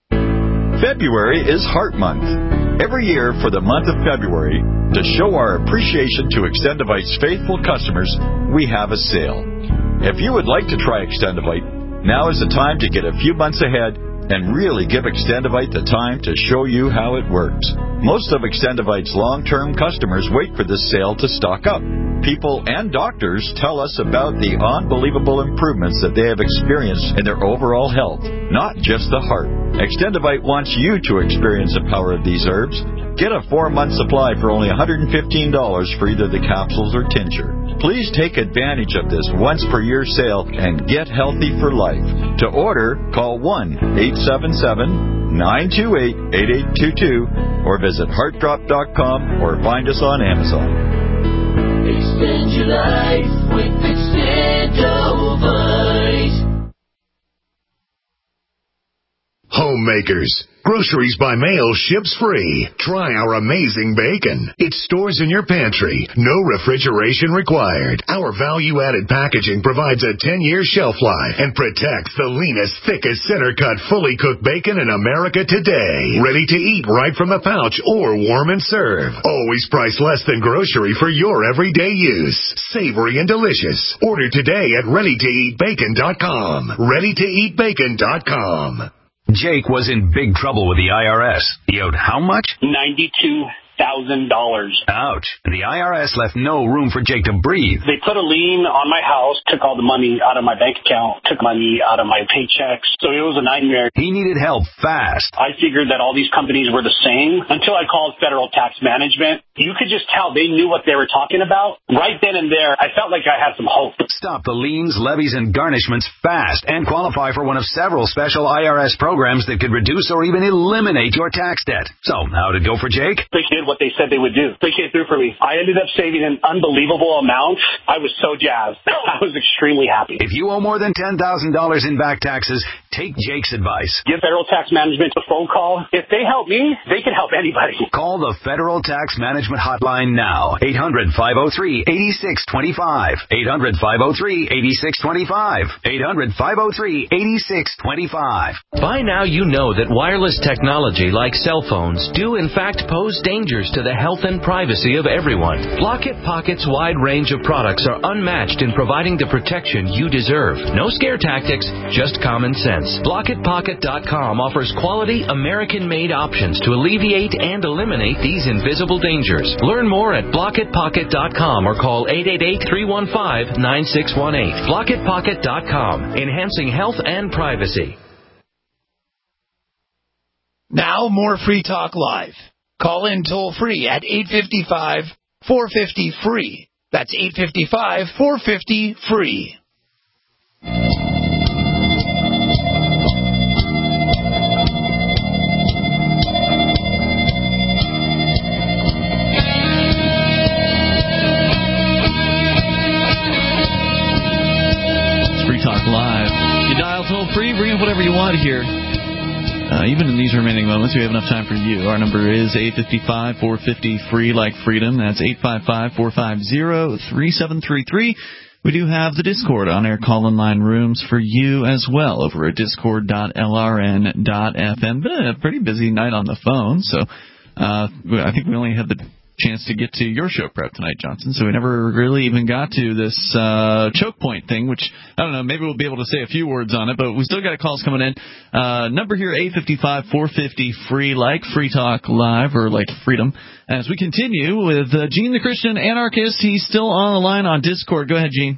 Speaker 7: February is Heart Month. Every year for the month of February, to show our appreciation to Extendivite's faithful customers, we have a sale. If you would like to try Extendivite, now is the time to get a few months ahead and really give Extendivite the time to show you how it works. Most of Extendivite's long-term customers wait for this sale to stock up. People and doctors tell us about the unbelievable improvements that they have experienced in their overall health, not just the heart. Extendivite wants you to experience the power of these herbs. Get a four-month supply for only one hundred fifteen dollars for either the capsules or tincture. Please take advantage of this once-per-year sale and get healthy for life. To order, call one eight seven seven, nine two eight, eight eight two two or visit heart drop dot com or find us on Amazon.
Speaker 24: Extend your life with Extendovite.
Speaker 25: Homemakers,
Speaker 1: Groceries by mail ships free. Try our amazing bacon. It stores in your pantry. No refrigeration required. Our value-added packaging provides a ten-year shelf life and protects the leanest, thickest, center-cut, fully cooked bacon in America today. Ready to eat right from the pouch or warm and serve. Always priced less than grocery for your everyday use. Savory and delicious. Order today at ready to eat bacon dot com. ready to eat bacon dot com.
Speaker 8: Jake was in big trouble with the I R S. He owed how much?
Speaker 9: ninety-two thousand dollars.
Speaker 8: Ouch. The I R S left no room for Jake to breathe.
Speaker 9: They put a lien on my house, took all the money out of my bank account, took money out of my paychecks. So it was a nightmare.
Speaker 8: He needed help fast.
Speaker 9: I figured that all these companies were the same until I called Federal Tax Management. You could just tell they knew what they were talking about. Right then and there, I felt like I had some hope.
Speaker 8: Stop the liens, levies, and garnishments fast and qualify for one of several special I R S programs that could reduce or even eliminate your tax debt. So, how'd it go for Jake?
Speaker 9: They did what they said they would do. They came through for me. I ended up saving an unbelievable amount. I was so jazzed. I was extremely happy.
Speaker 8: If you owe more than ten thousand dollars in back taxes, take Jake's advice.
Speaker 9: Give Federal Tax Management a phone call. If they help me, they can help anybody.
Speaker 8: Call the Federal Tax Management Hotline now. eight hundred, five oh three, eight six two five. eight hundred, five oh three, eight six two five. eight hundred, five oh three, eight six two five.
Speaker 10: By now you know that wireless technology like cell phones do in fact pose dangers to the health and privacy of everyone. Blockit Pocket's wide range of products are unmatched in providing the protection you deserve. No scare tactics, just common sense. Blockit Pocket dot com offers quality American-made options to alleviate and eliminate these invisible dangers. Learn more at Blockit Pocket dot com or call eight eight eight, three one five, nine six one eight. Blockit Pocket dot com, enhancing health and privacy.
Speaker 12: Now more Free Talk Live. Call in toll free at eight five five, four five zero, free. That's eight five five, four five zero, free.
Speaker 2: It's Free Talk Live. You dial toll free, bring up whatever you want here. Uh, even in these remaining moments, we have enough time for you. Our number is eight five five, four five zero, free like freedom. That's eight five five, four five zero, three seven three three. We do have the Discord on-air call-in line rooms for you as well over at discord dot l r n dot f m. Been a pretty busy night on the phone, so uh, I think we only had the chance to get to your show prep tonight, Johnson, so we never really even got to this uh, choke point thing, which, I don't know, maybe we'll be able to say a few words on it, but we still got calls coming in. Uh, number here, eight five five, four five zero, free, like Free Talk Live, or like Freedom. As we continue with uh, Gene the Christian Anarchist, he's still on the line on Discord. Go ahead, Gene.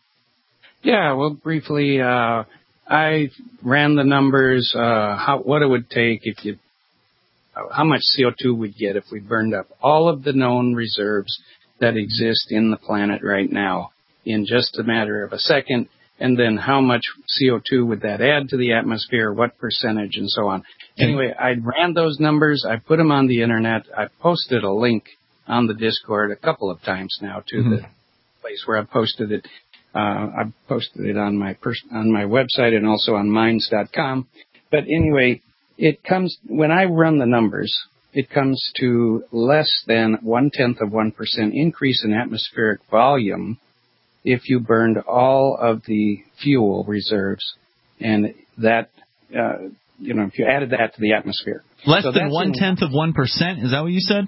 Speaker 5: Yeah, well, briefly, uh, I ran the numbers, uh, how, what it would take if you how much C O two we'd get if we burned up all of the known reserves that exist in the planet right now in just a matter of a second, and then how much C O two would that add to the atmosphere, what percentage, and so on. Anyway, I ran those numbers. I put them on the Internet. I posted a link on the Discord a couple of times now to mm-hmm. the place where I posted it. Uh, I posted it on my pers- on my website and also on minds dot com. But anyway, it comes, when I run the numbers, it comes to less than one-tenth of one percent increase in atmospheric volume if you burned all of the fuel reserves. And that, uh, you know, if you added that to the atmosphere.
Speaker 2: Less so than one-tenth of one percent? Is that what you said?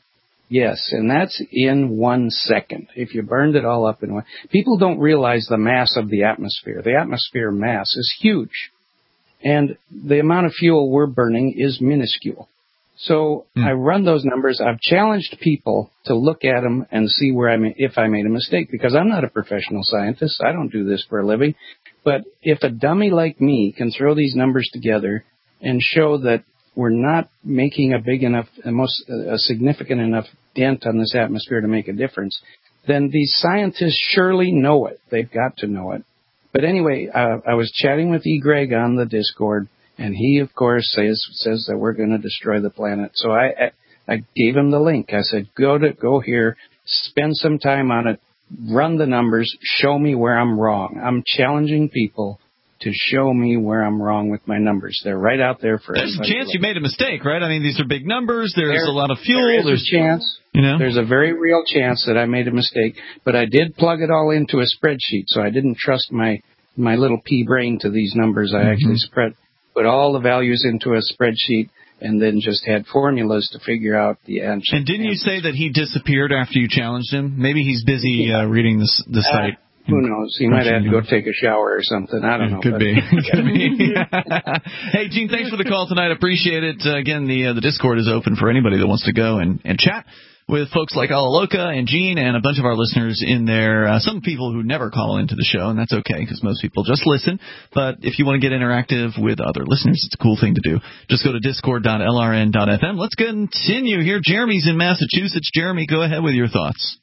Speaker 5: Yes, and that's in one second. If you burned it all up in one. People don't realize the mass of the atmosphere. The atmosphere mass is huge. And the amount of fuel we're burning is minuscule. So mm. I run those numbers. I've challenged people to look at them and see where I ma- if I made a mistake, because I'm not a professional scientist. I don't do this for a living. But if a dummy like me can throw these numbers together and show that we're not making a big enough, a, most, a significant enough dent on this atmosphere to make a difference, then these scientists surely know it. They've got to know it. But anyway, uh, I was chatting with E. Greg on the Discord, and he, of course, says says that we're going to destroy the planet. So I, I I gave him the link. I said, go to go here, spend some time on it, run the numbers, show me where I'm wrong. I'm challenging people to show me where I'm wrong with my numbers. They're right out there for
Speaker 2: There's a
Speaker 5: everybody to
Speaker 2: chance
Speaker 5: look
Speaker 2: you made a mistake, right? I mean, these are big numbers. There's
Speaker 5: There-
Speaker 2: a lot of fuel.
Speaker 5: There is
Speaker 2: There's
Speaker 5: a chance.
Speaker 2: You know?
Speaker 5: There's a very real chance that I made a mistake, but I did plug it all into a spreadsheet, so I didn't trust my my little pea brain to these numbers. I
Speaker 2: Mm-hmm.
Speaker 5: actually spread put all the values into a spreadsheet and then just had formulas to figure out the answer.
Speaker 2: And didn't you say that he disappeared after you challenged him? Maybe he's busy uh, reading the, s- the
Speaker 5: Uh,
Speaker 2: site.
Speaker 5: Who knows? He might have to go take a shower or something. I don't know.
Speaker 2: Could
Speaker 5: but-
Speaker 2: be. Could be. Hey, Gene, thanks for the call tonight. Appreciate it. Uh, again, the uh, the Discord is open for anybody that wants to go and, and chat with folks like Alaloka and Gene and a bunch of our listeners in there. Uh, some people who never call into the show, and that's okay because most people just listen. But if you want to get interactive with other listeners, it's a cool thing to do. Just go to discord dot L R N dot F M. Let's continue here. Jeremy's in Massachusetts. Jeremy, go ahead with your thoughts.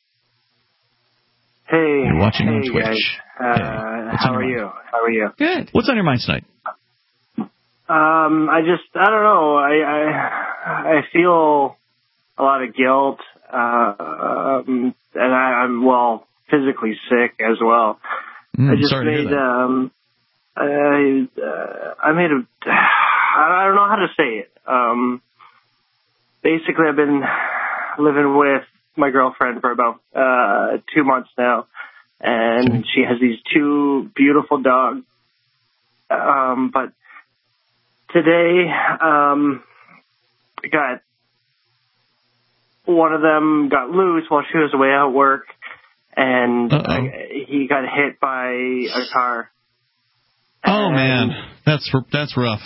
Speaker 11: Hey,
Speaker 2: You're watching
Speaker 11: hey
Speaker 2: on Twitch.
Speaker 11: guys. Uh,
Speaker 2: Hey, what's
Speaker 11: how
Speaker 2: on
Speaker 11: are
Speaker 2: your
Speaker 11: you? How are you?
Speaker 2: Good. What's on your mind tonight?
Speaker 11: Um, I just, I don't know. I, I, I feel a lot of guilt, uh, um, and I, I'm well physically sick as well.
Speaker 2: Mm,
Speaker 11: I just
Speaker 2: sorry to hear
Speaker 11: made,
Speaker 2: that.
Speaker 11: um, I, uh, I made a, I don't know how to say it. Um, basically, I've been living with my girlfriend for about uh two months now, and she has these two beautiful dogs. Um, but today, um, I got one of them got loose while she was away at work, and I, he got hit by a car.
Speaker 2: Oh
Speaker 11: And
Speaker 2: man, that's r- that's rough.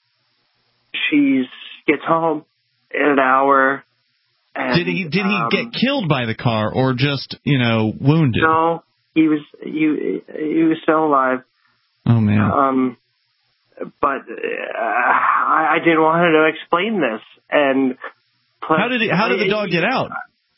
Speaker 11: She gets home in an hour. And,
Speaker 2: Did he did he
Speaker 11: um,
Speaker 2: get killed by the car or just, you know, wounded?
Speaker 11: No, he was he he was still alive.
Speaker 2: Oh man.
Speaker 11: Um, but uh, I, I didn't want her to explain this. And plus,
Speaker 2: How did he, how did the dog get out?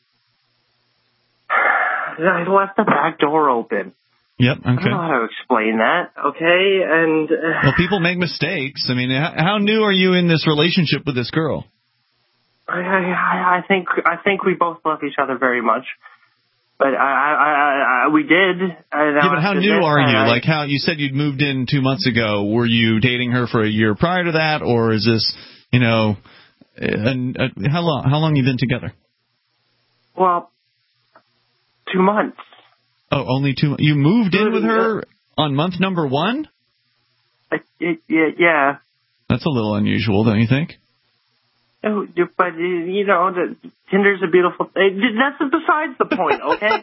Speaker 11: I left the back door open.
Speaker 2: Yep.
Speaker 11: I don't
Speaker 2: Okay.
Speaker 11: know how to explain that. Okay, and uh,
Speaker 2: Well, people make mistakes. I mean, how, how new are you in this relationship with this girl?
Speaker 11: I, I I think I think we both love each other very much. But I I, I, I we did. And
Speaker 2: Yeah, but how
Speaker 11: after
Speaker 2: new
Speaker 11: this,
Speaker 2: are you?
Speaker 11: I-
Speaker 2: Like how you said you'd moved in two months ago. Were you dating her for a year prior to that, or is this, you know, and uh, how long? How long you been together?
Speaker 11: Well, two months.
Speaker 2: Oh, only two. You moved in with her on month number one?
Speaker 11: I, it, yeah, yeah.
Speaker 2: That's a little unusual, don't you think?
Speaker 11: Oh, but you know, the, Tinder's a beautiful thing. That's besides the point, okay?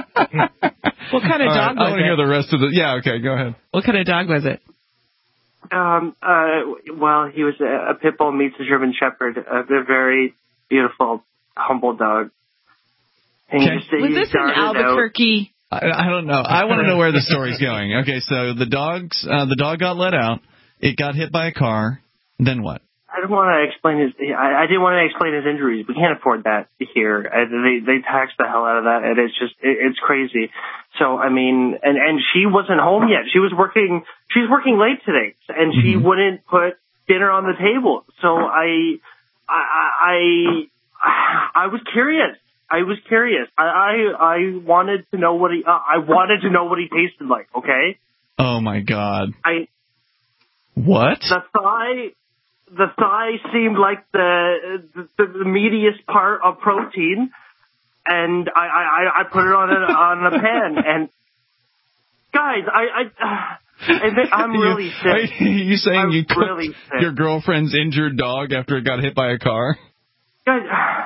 Speaker 3: What kind of
Speaker 2: All
Speaker 3: dog
Speaker 2: right, I
Speaker 3: was
Speaker 2: want to hear
Speaker 3: it?
Speaker 2: the rest of the. Yeah, okay, go ahead.
Speaker 3: What kind of dog was it?
Speaker 11: Um. Uh. Well, he was a, a pit bull meets a German Shepherd. A, a very beautiful, humble dog. And he
Speaker 2: Okay.
Speaker 11: just- he
Speaker 3: Was this in
Speaker 11: darted out.
Speaker 3: Albuquerque?
Speaker 2: I, I don't know. I want to know where the story's going. Okay, so the dogs, uh, the dog got let out. It got hit by a car. Then what?
Speaker 11: I don't want to explain his. I, I didn't want to explain his injuries. We can't afford that here. Uh, they they tax the hell out of that, and it's just it, it's crazy. So I mean, and and she wasn't home yet. She was working. She's working late today, and she
Speaker 2: Mm-hmm.
Speaker 11: wouldn't put dinner on the table. So I I I I was curious. I was curious. I I, I wanted to know what he. Uh, I wanted to know what he tasted like. Okay.
Speaker 2: Oh my God.
Speaker 11: I
Speaker 2: What?
Speaker 11: the thigh. The thigh seemed like the, the the meatiest part of protein, and I I, I put it on a on a pan. And guys, I I, I think I'm really
Speaker 2: you,
Speaker 11: sick.
Speaker 2: Are you saying
Speaker 11: I'm
Speaker 2: you cooked
Speaker 11: really sick.
Speaker 2: your girlfriend's injured dog after it got hit by a car?
Speaker 11: Guys,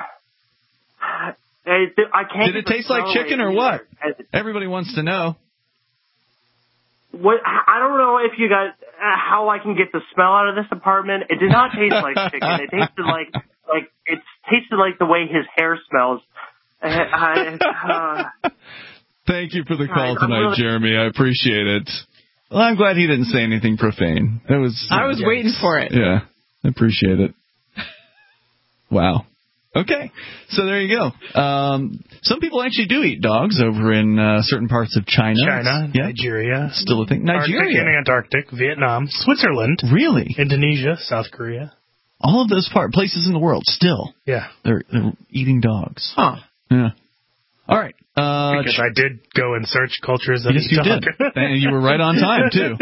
Speaker 11: I, I can't.
Speaker 2: Did it
Speaker 11: get the
Speaker 2: taste like
Speaker 11: smell
Speaker 2: chicken
Speaker 11: away
Speaker 2: or what?
Speaker 11: either.
Speaker 2: Everybody wants to know.
Speaker 11: What I don't know if you guys uh, how I can get the smell out of this apartment. It did not taste like chicken. It tasted like like it tasted like the way his hair smells. Uh, I, uh,
Speaker 2: Thank you for the call
Speaker 11: Guys, I'm
Speaker 2: tonight,
Speaker 11: really-
Speaker 2: Jeremy. I appreciate it. Well, I'm glad he didn't say anything profane. That was.
Speaker 3: I was waiting for it.
Speaker 2: Yeah, I appreciate it. Wow. Okay, so there you go. Um, some people actually do eat dogs over in uh, certain parts of China.
Speaker 4: China,
Speaker 2: Yeah.
Speaker 4: Nigeria,
Speaker 2: Still a thing. Nigeria.
Speaker 4: Arctic and Antarctic, Vietnam, Switzerland,
Speaker 2: Really?
Speaker 4: Indonesia, South Korea.
Speaker 2: All of those part places in the world still.
Speaker 4: Yeah.
Speaker 2: They're, they're eating dogs.
Speaker 3: Huh.
Speaker 2: Yeah. All right. Uh,
Speaker 4: Because I did go and search cultures of
Speaker 2: yes,
Speaker 4: eat
Speaker 2: you
Speaker 4: dog.
Speaker 2: did. And you were right on time, too.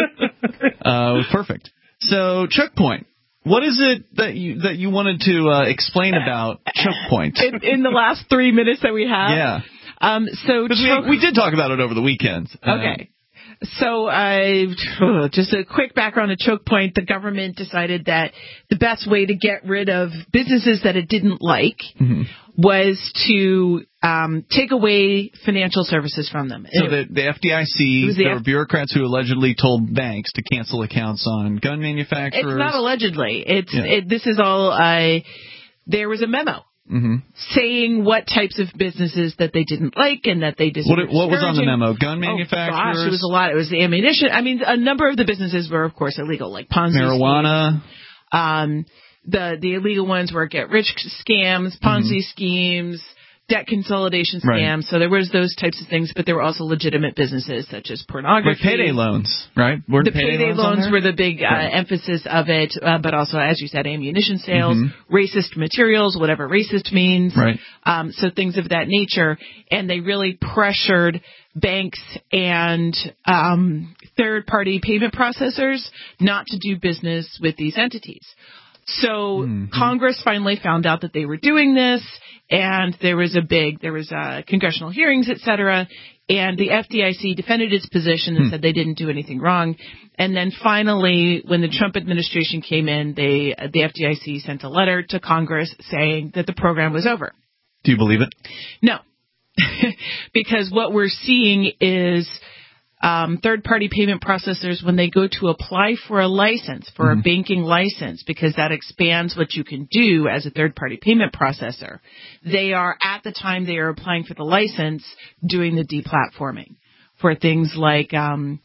Speaker 2: uh, perfect. So, Choke Point. What is it that you that you wanted to uh, explain about Choke Point?
Speaker 3: In, in the last three minutes that we have?
Speaker 2: Yeah.
Speaker 3: Um, so choke-
Speaker 2: we, we did talk about it over the weekend.
Speaker 3: Okay. Uh, so I uh, just a quick background of Choke Point. The government decided that the best way to get rid of businesses that it didn't like mm-hmm. was to um, take away financial services from them.
Speaker 2: So the, the F D I C,
Speaker 3: the
Speaker 2: there
Speaker 3: F-
Speaker 2: were bureaucrats who allegedly told banks to cancel accounts on gun manufacturers.
Speaker 3: It's not allegedly. It's
Speaker 2: yeah.
Speaker 3: it, this is all. Uh, there was a memo.
Speaker 2: Mm-hmm.
Speaker 3: Saying what types of businesses that they didn't like and that they didn't.
Speaker 2: What, what was on the memo? Gun manufacturers?
Speaker 3: Oh, gosh, it was a lot. It was the ammunition. I mean, a number of the businesses were, of course, illegal, like Ponzi
Speaker 2: marijuana.
Speaker 3: schemes. Um, the the illegal ones were get rich scams, Ponzi mm-hmm. schemes, debt consolidation scams. Right. So there was those types of things, but there were also legitimate businesses such as pornography.
Speaker 2: Like payday loans, right? Were
Speaker 3: the
Speaker 2: payday,
Speaker 3: payday
Speaker 2: loans,
Speaker 3: loans were the big uh, right. emphasis of it, uh, but also, as you said, ammunition sales, mm-hmm. racist materials, whatever racist means.
Speaker 2: Right.
Speaker 3: Um, so things of that nature. And they really pressured banks and um, third-party payment processors not to do business with these entities. So mm-hmm. Congress finally found out that they were doing this, and there was a big, there was uh, congressional hearings, et cetera, and the F D I C defended its position and hmm. said they didn't do anything wrong. And then finally, when the Trump administration came in, they the F D I C sent a letter to Congress saying that the program was over.
Speaker 2: Do you believe it?
Speaker 3: No, because what we're seeing is Um, third-party payment processors, when they go to apply for a license, for mm-hmm. a banking license, because that expands what you can do as a third-party payment processor, they are, at the time they are applying for the license, doing the deplatforming for things like, um,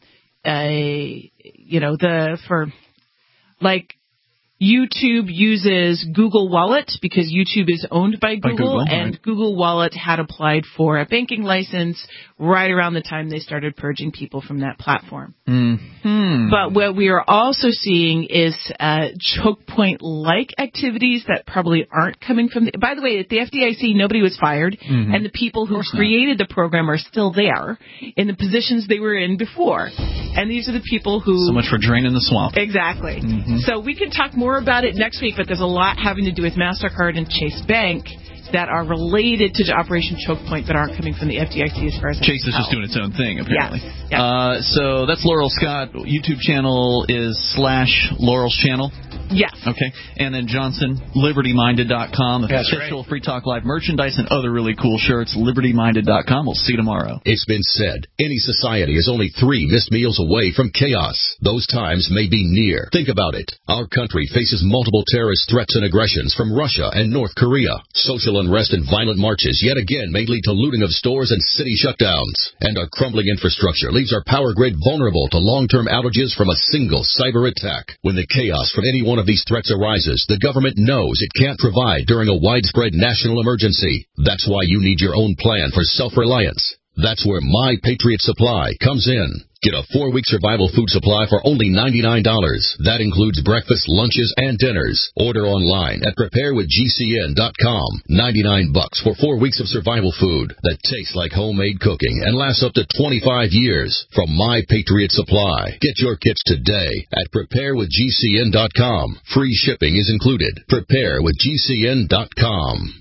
Speaker 3: a, you know, the, for, like, YouTube uses Google Wallet because YouTube is owned by Google, by Google and right. Google Wallet had applied for a banking license right around the time they started purging people from that platform.
Speaker 2: Mm-hmm.
Speaker 3: But what we are also seeing is uh, Choke Point-like activities that probably aren't coming from the... By the way, at the F D I C, nobody was fired, mm-hmm. and the people who created not. the program are still there in the positions they were in before. And these are the people who...
Speaker 2: So much for draining the swamp.
Speaker 3: Exactly.
Speaker 2: Mm-hmm.
Speaker 3: So we can talk more about it next week, but there's a lot having to do with MasterCard and Chase Bank that are related to Operation Choke Point that aren't coming from the F D I C as far as
Speaker 2: Chase is just doing its own thing, apparently.
Speaker 3: Yes. Yes.
Speaker 2: Uh, so that's Laurel Scott. YouTube channel is slash Laurel's channel.
Speaker 3: Yes.
Speaker 2: Okay. And then Johnson, liberty minded dot com. Official Free Talk Live merchandise and other really cool shirts, liberty minded dot com. We'll see you tomorrow.
Speaker 14: It's been said, any society is only three missed meals away from chaos. Those times may be near. Think about it. Our country faces multiple terrorist threats and aggressions from Russia and North Korea. Social unrest and violent marches yet again may lead to looting of stores and city shutdowns. And our crumbling infrastructure leaves our power grid vulnerable to long-term outages from a single cyber attack. When the chaos from any one of these threats arises, the government knows it can't provide during a widespread national emergency. That's why you need your own plan for self-reliance. That's where My Patriot Supply comes in. Get a four-week survival food supply for only ninety-nine dollars. That includes breakfast, lunches, and dinners. Order online at prepare with G C N dot com. ninety-nine bucks for four weeks of survival food that tastes like homemade cooking and lasts up to twenty-five years. From My Patriot Supply. Get your kits today at prepare with G C N dot com. Free shipping is included. prepare with G C N dot com.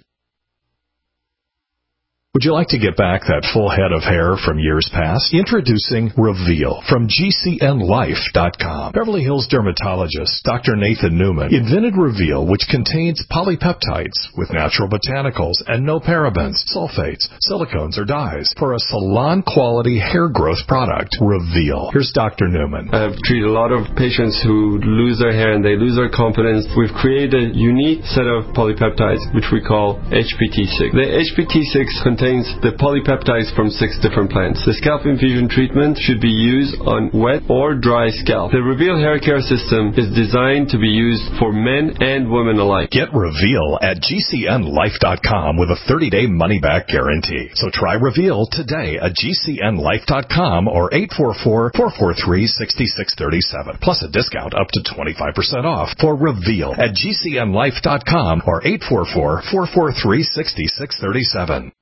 Speaker 16: Would you like to get back that full head of hair from years past? Introducing Reveal from G C N life dot com. Beverly Hills dermatologist Doctor Nathan Newman invented Reveal, which contains polypeptides with natural botanicals and no parabens, sulfates, silicones, or dyes for a salon-quality hair growth product. Reveal. Here's Doctor Newman.
Speaker 17: I've treated a lot of patients who lose their hair and they lose their confidence. We've created a unique set of polypeptides, which we call H P T six. The H P T six contains the polypeptides from six different plants. The scalp infusion treatment should be used on wet or dry scalp. The Reveal hair care system is designed to be used for men and women alike.
Speaker 16: Get Reveal at G C N life dot com with a thirty-day money-back guarantee. So try Reveal today at G C N life dot com or eight four four, four four three, six six three seven. Plus a discount up to twenty-five percent off for Reveal at G C N life dot com or eight four four, four four three, six six three seven.